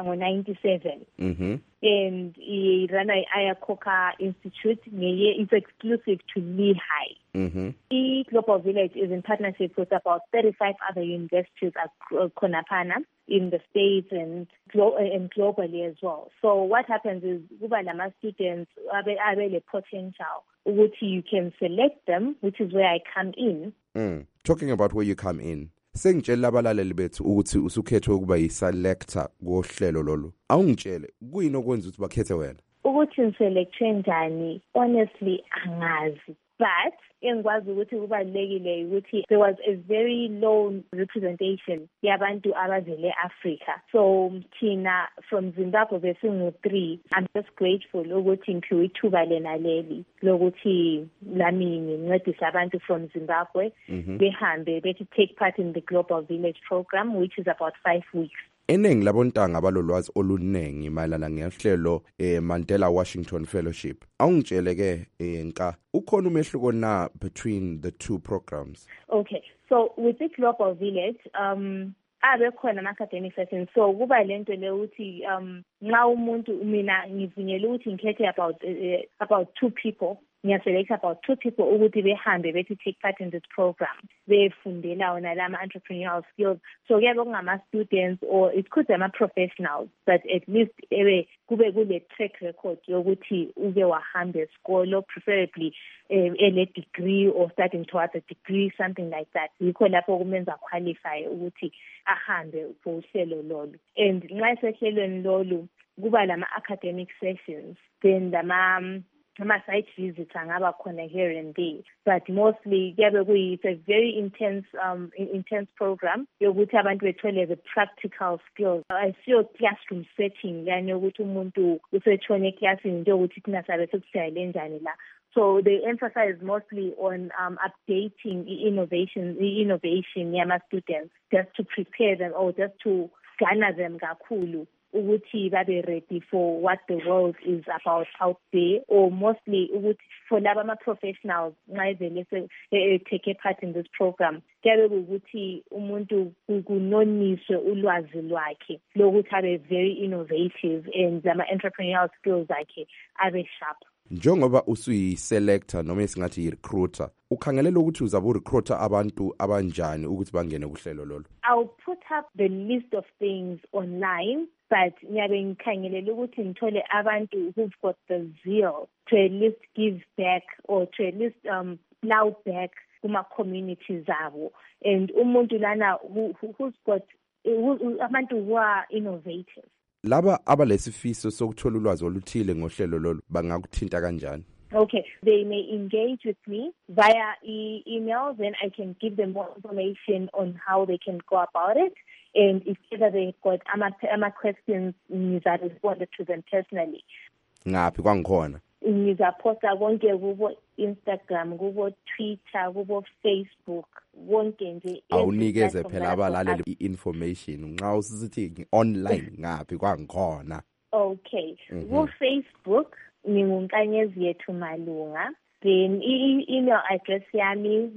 ngo97. And irana iCoca Institute it's exclusive to Lehigh. iGlobal Village is in partnership with about 35 other universities at Konapana in the States and globally as well. So what happens is kuba lama students abele potential which you can select them, which is where I come in. Talking about where you come in. Sengitshela abalaleli bethu ukuthi usukhethwe ukuba yiselector kohlelo lolu. Awungitshele kuyini okwenza ukuthi bakhethe wena? Ukuthi ngiselectwe njani honestly angazi. But engikwazi ukuthi kubalekile ukuthi there was a very low representation yabantu abavele Africa. So thina from Zimbabwe besingu 3. I'm just grateful ukuthi ngiphiwe ithuba lena leli lokuthi lami ngincedisa abantu from Zimbabwe behambe bethi take part in the Global Village program which is about 5 weeks. Eningi labontanga balolwazi olunengi mayelana ngehlelo Mandela Washington Fellowship. Awungitshele ke nka ukhona umehluko na between the two programs? Okay. So with the Global Village abe khona ama-academic sessions. So kuba lento le ukuthi nxa umuntu mina ngivunyelwe ukuthi ngikhethe about 2 people. Ngiyaselect about 2 people ukuthi behambe bethi take part in this program. Befundela wona lama entrepreneurial skills. So kuyabe kungama-students or it could be ama-professionals, but at least kube kule track record yokuthi uke wahambe esikolo, preferably a degree or starting towards a degree, something like that. Yikho lapho kumenza qualify ukuthi ahambe kuhlelo lolu. And nxa sehlelweni lolu kuba lama-academic sessions, then ama-site visits angaba khona here and there, but mostly it's a very intense program yokuthi abantu bethole the practical skills. I see a classroom setting yani yokuthi umuntu usetshone eclassini nje ukuthi thina sabe sekusayele njani la. So they emphasize mostly on updating innovation yama students just to prepare them or just to garner them kakhulu ukuthi babe ready for what the world is about out there, or mostly ukuthi for laba ama-professionals nxa vele take part in this program kuyabe ukuthi umuntu kunoniswe ulwazi lwakhe lokuthi abe very innovative and ama-entrepreneurial skills akhe abe sharp. njengoba usuyi-selector noma esingathi yi-recruiter, ukhangelela ukuthi uzabe urecruiter abantu abanjani ukuthi bangene kuhlelo lolo? I'll put up the list of things online, but ngiyabe ngikhangelela ukuthi ngithole abantu who've got the zeal to at least give back or to at least plow back kuma-communities abo, and umuntu lana who's got abantu who are innovative. Laba abalesifiso sokuthola ulwazi oluthile ngohlelo lolu bangakuthinta kanjani? Okay, they may engage with me via email, then I can give them more information on how they can go about it. And if either they've got questions, I respond to them personally. Ngaphi kwangikhona? Ngizaposta konke kubo Instagram, kubo Twitter, kubo Facebook, konke nje. Awunikeze phela abalaleli i-information nxa usithi online ngaphi kwangikhona. Okay, ku Facebook ngingunkanyezi yethu Malunga, then email address yami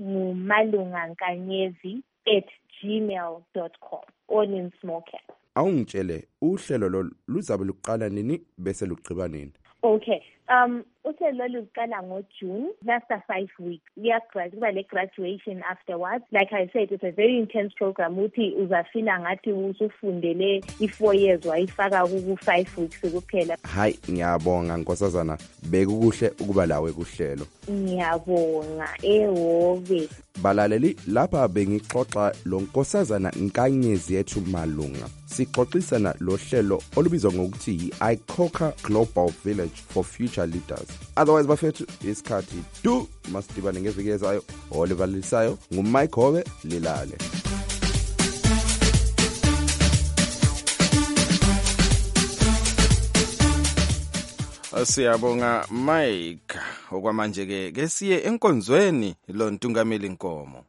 ngumalungankanyezi@gmail.com, all in small caps. Awungitshele uhlelo lolu luzabe luqala nini bese lugqiba nini? Okay. Uhlelo luqala ngoJune, after 5 weeks. Kuba le graduation afterwards. Like I said, it's a very intense program. Uthi uzafila ngathi usufundele i4 years wayifaka ku5 weeks kuphela. Hayi, ngiyabonga Nkosazana, bekukuhle ukuba lawe kuhlelo. Ngiyabonga ehove. Balaleli, lapha bengixoxa lo Nkosazana Nkanyezi yethu Malunga. Sixoxisana lo hlelo olubizwa ngokuthi i-ICOCA Global Village for Future Leaders. Otherwise bafethu isikhathi masidibane ngeviki ezayo olibalalisayo nguMike Hobe lilale. Siyabonga Mike. Okwamanje ke siye enkonzweni lo Ntungameli Nkomo.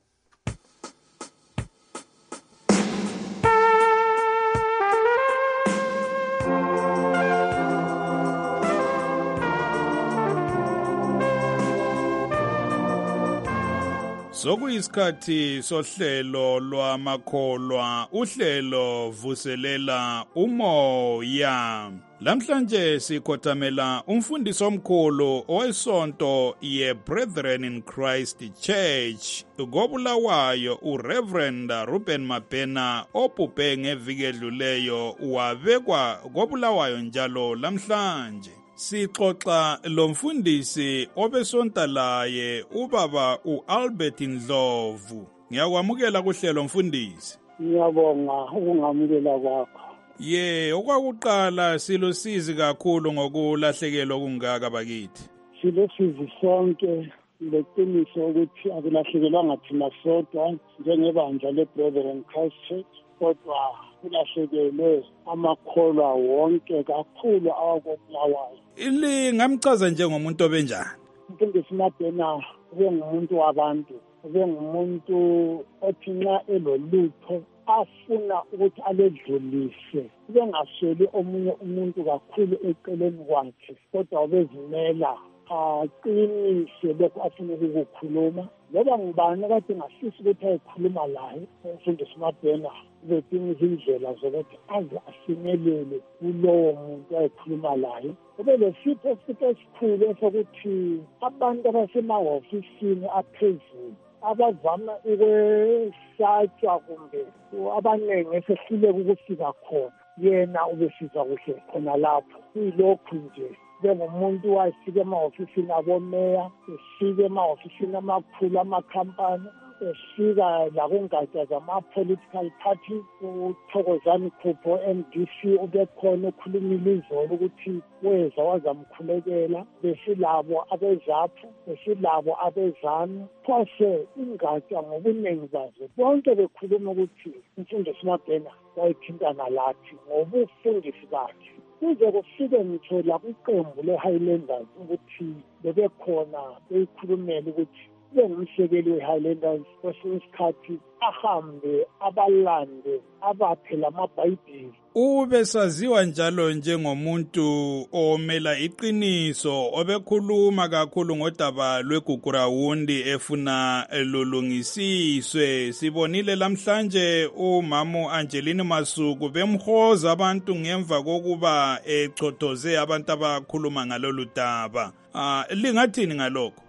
Sokuyisikhathi sohlelo lwamakholwa, uhlelo vuselela umoya. Lamhlanje sikhothamela umfundisi omkhulu owesonto ye-Brethren in Christ Church koBulawayo, uReverend Ruben Mabhena, obhubhe ngeviki edluleyo wabekwa koBulawayo njalo lamhlanje. Sixoxa lo mfundisi obesonta laye ubaba uAlbert Ndlovu. Ngiyakwamukela kuhlelo mfundisi. Ngiyabonga ukungamukela kwakho. Okwakuqala silusizi kakhulu ngokulahlekelwa okungaka bakithi. Silusizi sonke leqiniso ukuthi akulahlekelwanga thina sodwa njengebandla le-Brethren Christ Church, kodwa kulahlekelwe amakholwa wonke kakhulu awakobulawayo. Ngamchaza njengomuntu obenjani? Umfundisi Mabhena ubengumuntu wabantu, ubengumuntu othi nxa elolutho afuna ukuthi aledlulise, ubengasweli omunye umuntu kakhulu eceleni kwakhe, kodwa ubezimela aqinise lokho afuna ukukhuluma. Loba ngubani kade ngafisa ukuthi ayikhuluma laye umfundisi Mabhena, ubedinga izindlela zokuthi aze afinyelele kulowo muntu ayikhuluma laye. Kube lesipho esikhulu esokuthi abantu abasemahofisini aphezulu abavama ukwesatshwa kumbe abaningi esehluleka ukufika khona, yena ubefika kuhle khona lapho. Kuyilokhu nje njengomuntu wayefika emahofisini abomeya, efika emahofisini amakhulu amakhampani, efika lakungatsha zama-political parties. uThokozani Khupho MDC ubekhona ukhulumile izolo ukuthi weza wazamkhulekela. Besilabo abezaphu, besilabo abezanu, phose ingatsha ngobuningi bazo bonke bekhuluma ukuthi umfundisi Mabhena wayethintana lathi ngobufundisi bakhe. Kuze kufike ngitho la kwiqembu le-Highlanders ukuthi bebekhona beyikhulumela ukuthi kube ngumsekeli we-Highlanders kwesinye isikhathi ahambe abalande abaphe lamabhayibhili. Ube saziwa njalo njengomuntu omela iqiniso obekhuluma kakhulu ngodaba lweGugurawundi efuna lulungisiswe. Sibonile lamhlanje uMamu Angelina Masuku bemhoza abantu ngemva kokuba echothoze abantu abakhuluma ngalolu daba. Lingathini ngalokho?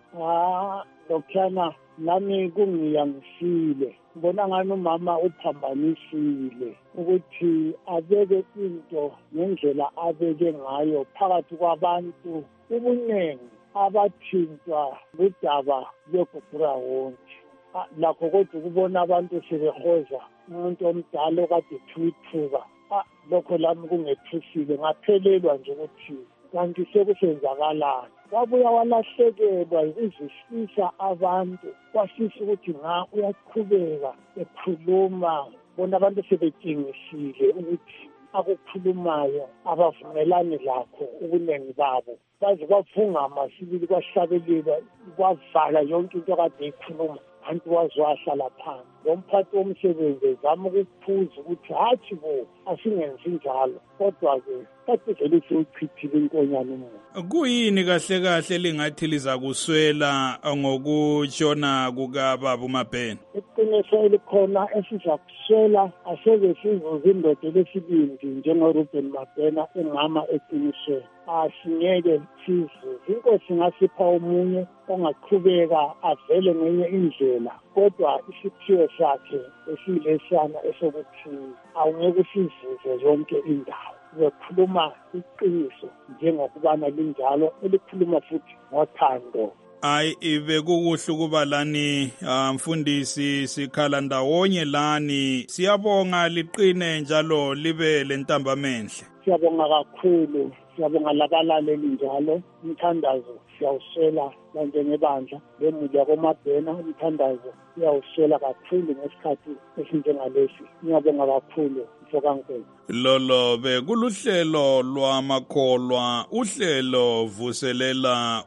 Lokhana nami kungiyangisile. Ngibona ngani umama uphambanisile ukuthi abeke into ngendlela abeke ngayo phakathi kwabantu ubuningi abathintwa ludaba lweGugurawundi. Lakho kodwa ukubona abantu sebehoza umuntu omdala okade thuithuka lokho lami kungethusile ngaphelelwa nje ukuthi kanti sekusenzakalani. Wabuya walahlekelwa ukuzwisisa abantu wasisa ukuthi uyaqhubeka ekhuluma bona abantu sebedingisile ukuthi akukhulumayo abavumelani lakho ubuningi babo baze bavungama sibili kwahlabelela kwavala yonke into kade ikhuluma abantu waziwahlala phansi. Lo mphathi womsebenzi ezama ukuphuza ukuthi hathi bo asingenzi njalo kodwa-ke kade vele sewuchithile inkonyane umuntu. Kuyini kahle kahle lingathi liza kuswela ngokutshona kukababa uMabhena? Iqiniso elikhona esiza kuswela aseke sizuze indoda lesibindi njengoRuben Mabhena umama eqinisweni. Asingeke sizuze. Inkosi ngasipha omunye ongaqhubeka avele ngenye indlela kodwa isiphiwo sakhe esilesana esokuthi awungeke usizuze yonke indawo. Uyokhuluma iqiniso njengokubana linjalo elikhuluma futhi ngothando. Ibe kukuhle ukuba lani mfundisi sikhala ndawonye lani. Siyabonga liqine njalo libe lentambamenhle. Siyabonga kakhulu. Siyabonga labalaleli njalo umthandazo siyawuswela lanjengebandla lemuli yakoMabhena umthandazo siyawuswela kakhulu ngesikhathi esinjengalesi. Ngiyabonga kakhulu mfokaNkulu. Lolo bekuluhlelo lwamakholwa uhlelo vuselela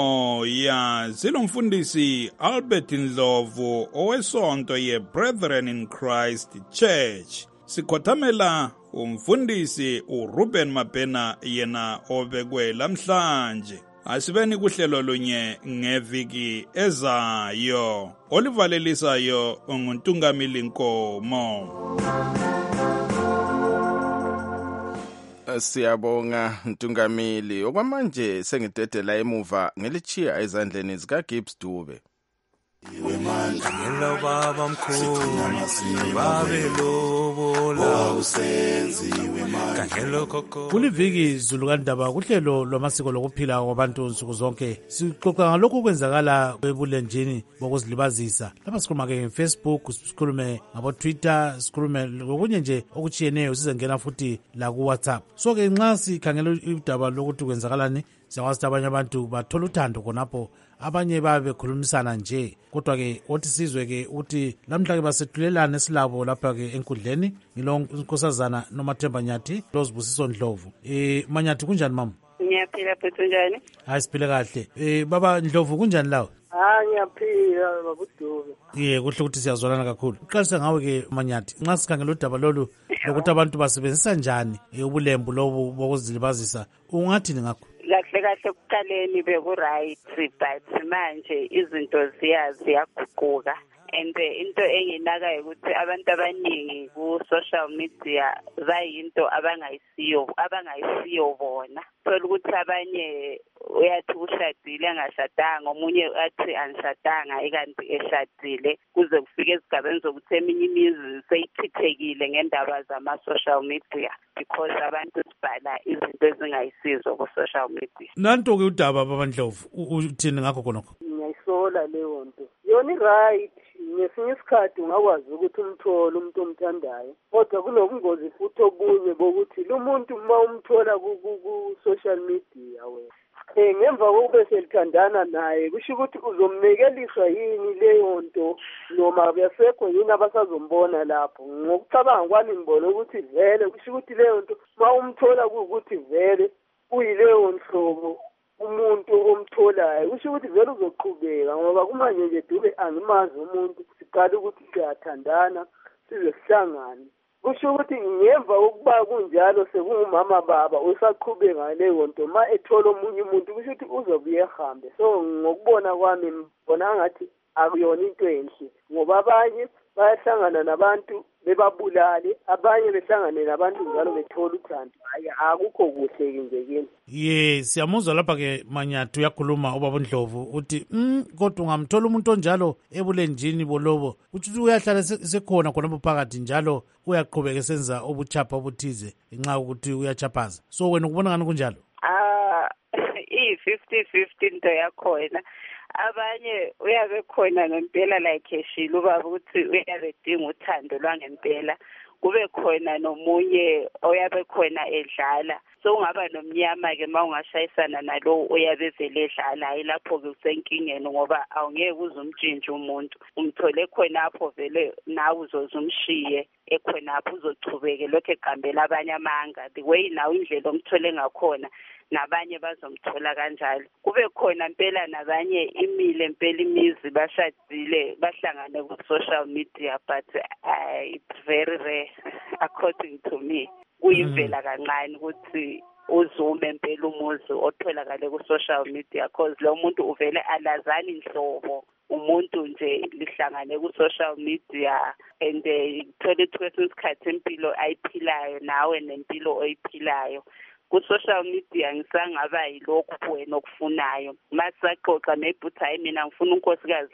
umoya silomfundisi Albert Ndlovu owesonto ye-Brethren in Christ Church. Sikhothamela umfundisi uRuben Mabhena yena obekwe lamhlanje. Asibeni kuhlelo lunye ngeviki ezayo. Olivalelisayo nguNtungamili Nkomo. Siyabonga Ntungamili. Okwamanje sengidedela emuva ngelichiya ezandleni zikaGibbs Dube. Ngelo baba mkhulu babelobola usenziwe manje koko kuliviki Zulu kaNdaba kuhlelo lwamasiko lokuphila kwabantu nsuku zonke sixoxa ngalokho kwenzakala ebulenjini bokuzilibazisa lapha sikhuluma ke ngeFacebook sikhulume ngabo Twitter sikhulume lokunye nje okuchiyeneyo sizengena futhi la ku WhatsApp so ke nxa sikhangela udaba lokuthi kwenzakalani siyakwazi abanye abantu bathola uthando khonapho abanye babe bekhulumisana nje kodwa ke othi sizwe ke ukuthi lamhla ke basetulelana esilabo lapha ke enkundleni ngilo unkosazana noMathemba Nyathi lozibusiso Ndlovu. Manyathi kunjani mama? Ngiyaphila phethu njani? Hayi siphile kahle. Baba Ndlovu kunjani lawo? Ngiyaphila baba uDube. Kuhle ukuthi siyazwalana kakhulu. Uqalisa ngawe ke Manyathi nxa sikhangela udaba lolu lokuthi abantu basebenzisa njani ubulembu lobu bokuzilibazisa ungathini ngakho? Kahle kuqaleni beku-right but manje izinto ziyaguquka and into enginakayo ukuthi abantu abaningi ku-social media bayinto abangayisiyo bona thola ukuthi abanye uyathi ushadile angashadanga omunye athi angishadanga ikanti eshadile kuze kufike esigabeni zokuthi eminye imizi seyichithekile ngendaba zama-social media because abantu sibhala izinto ezingayisizo ku-social media. Nanto-ke udaba baba Ndlovu uthini ngakho khonokho? Ngiyayisola leyo nto yona i-right ngesinye isikhathi ungakwazi ukuthi umthole umuntu omthandayo kodwa kunobungozi futhi obunye bokuthi lo muntu uma umthola ku-social media wena ngemva kokube selithandana naye kusho ukuthi uzomnekeliswa yini leyo nto noma besekho yini abasazombona lapho. Ngokucabanga kwami ngibona ukuthi vele kusho ukuthi leyo nto uma umthola ukuthi vele kuyileyo nhlobo umuntu omtholayo kusho ukuthi vele uzoqhubeka ngoba kumanje nje Dube angimazi umuntu siqala ukuthi siyathandana size sihlangane kusho ukuthi ngemva ukuba kunjalo sekungumama baba usaqhubeka leyo nto ma ethola omunye umuntu kusho ukuthi uzobuye ehambe so ngokubona kwami ngibona ngathi akuyona into enhle ngoba abanye bayahlangana nabantu bebabulale abanye behlangane nabantu njalo bethola uthando hayi akukho kuhle nje kini siyamuzwa lapha ke Manyathi uyakhuluma ubaba Ndlovu uthi kodwa ungamthola umuntu onjalo ebulenjini bolobo uthi uyahlala sekhona khona phakathi njalo uyaqhubeka esenza obuchapha obuthize nxa ukuthi uyachaphaza so wena ukubona ngani kunjalo i-50-50 into yakhona abanye uyabe khona ngempela like eshilo ubaba ukuthi uyabe dinga uthando lwangempela kube khona nomunye oyabe khona edlala so ungaba nomnyama ke mawungashayisana nalo oyabe vele edlala hayi lapho ke usenkingeni ngoba awungeke uzumtshintshe umuntu umthole khonapho vele nawe uzozumshiye ekhonapho uzochubeke lokho eqambela abanye amanga the way nawe indlela omthole ngakhona nabanye bazomthola kanjalo kube khona impela nabanye imile impela imizi bashadile bahlangane ku social media but it's very rare according to me kuyimvela kancane ukuthi uzume impela umuzi otholakale ku social media because lo muntu uvele alazani inhlobo umuntu nje lihlangane ku social media and ithole isikhathi impilo ayiphilayo nawe nempilo oyiphilayo ku social media ngisangaba yilokho wena okufunayo masaxoxa nebhuthi hayi mina ngifuna unkosikazi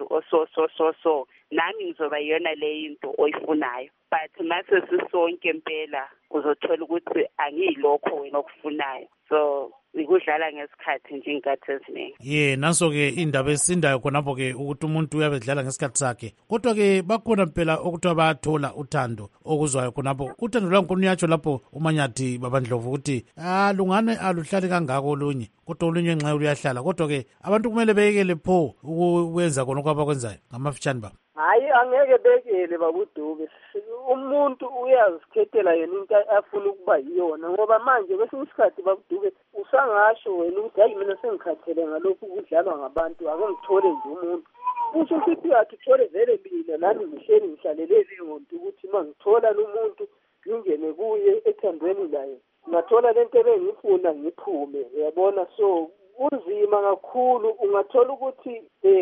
so nami ngizoba yona le into oyifunayo but mase sisonke impela uzothola ukuthi angiyilokho wena okufunayo so ikudlala ngesikhathi nje inkathi eziningi naso-ke indaba esindayo khonapho ke ukuthi umuntu uyabe edlala ngesikhathi sakhe kodwa-ke bakhona mpela okuthiwa bayathola uthando okuzwayo khonapho uthando lwankhona uyatsho lapho uManyathi baba Ndlovu ukuthi lungane aluhlali kangako olunye kodwa olunye nxa luyahlala kodwa-ke abantu kumele beyekele pho ukwenza khona okwabakwenzayo ngamafitshane baba hayi angeke bekele babuDube umuntu uyazikhethela yena into afuna ukuba yiyona ngoba manje kwesinye isikhathi babuDube usangasho wena ukuthi hayi mina sengikhathele ngalokhu kudlalwa ngabantu akungithole nje umuntu kusho ukuthi athole vele mina nami ngihleli ngihlalele leyo nto ukuthi mangithola lo muntu ngingene kuye ethandweni laye ngathola lento ebengifuna ngiphume uyabona so unzima kakhulu ungathola ukuthi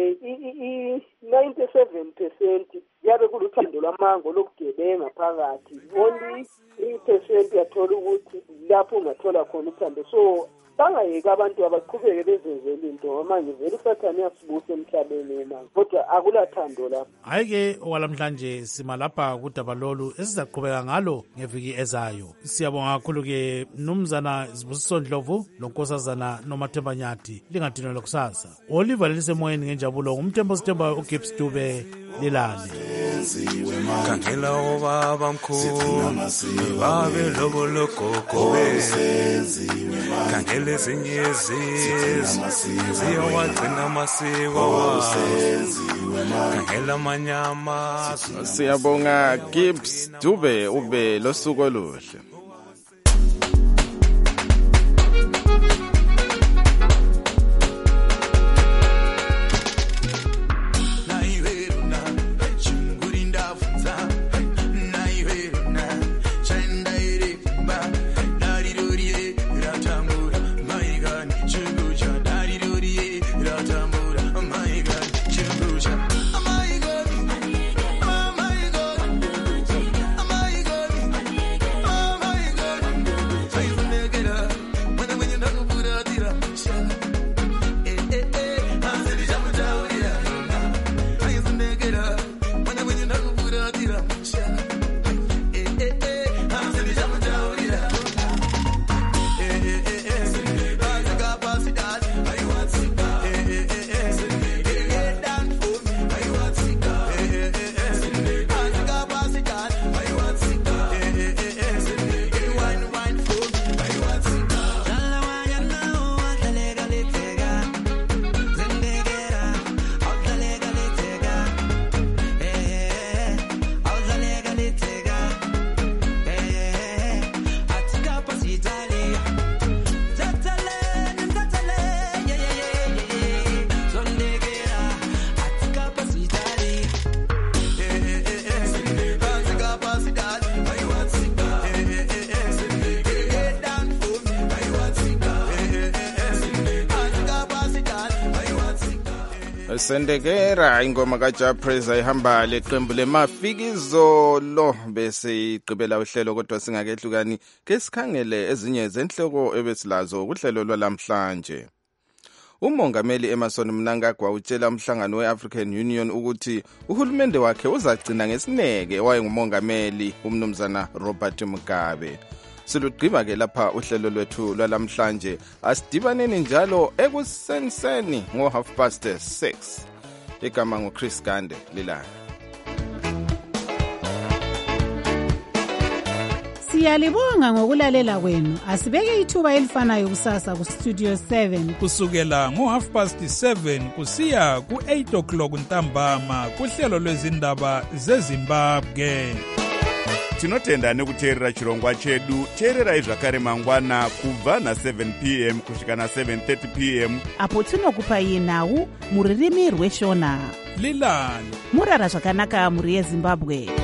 97% yabe kuluthando lwamango lokugebenga phakathi only 3% yathola ukuthi lapho ungathola khona uthando so bangayeki abantu abaqhubeke bezenzela into manje vele usathane uyasibusa emhlabeni manje kodwa akulathando lapho hayi-ke okwalamhlanje sima lapha kudaba lolu esizaqhubeka ngalo ngeviki ezayo siyabonga kakhulu-ke mnumzana Zibusiso Ndlovu lonkosazana Nomathemba Nyathi lingadinelwa kusasa Oliver lelisemoyeni ngenjabulo ngumthembo sithemba uGibbs Dube lilale Kangela obaba mkhulu babe lobo logogo Kangela ezinye ziyawagcina amasiko Kangela manyama Siyabonga Gibbs Dube ube losuku oluhle Sendekera ingoma kaJapreza ihamba leqembu lemafikizolo bese igqibela uhlelo kodwa singakehlukani ke sikhangele ezinye zenhloko ebesilazo kuhlelo lwalamhlanje. Umongameli Emmerson Mnangagwa utshela umhlangano weAfrican Union ukuthi uhulumende wakhe uzagcina ngesineke wayengumongameli umnumzana Robert Mugabe. Silugqiba ke lapha uhlelo lwethu lwalamhlanje, asidibaneni njalo ekusenseni ngo 6:30. Igama nguChris Gande lilanga. Siyalibonga ngokulalela kwenu. Asibeke ithuba elifanayo kusasa ku Studio 7 kusukela ngo 7:30 kusiya ku 8:00 ntambama kuhlelo lwezindaba zeZimbabwe. Tinotenda nekuteerera chirongwa chedu. Teererai zvakare mangwana kubva na7 p.m. kusvika na7:30 p.m. apo tinokupai nhau muririmi rweshona. Lilani murara zvakanaka muri yeZimbabwe.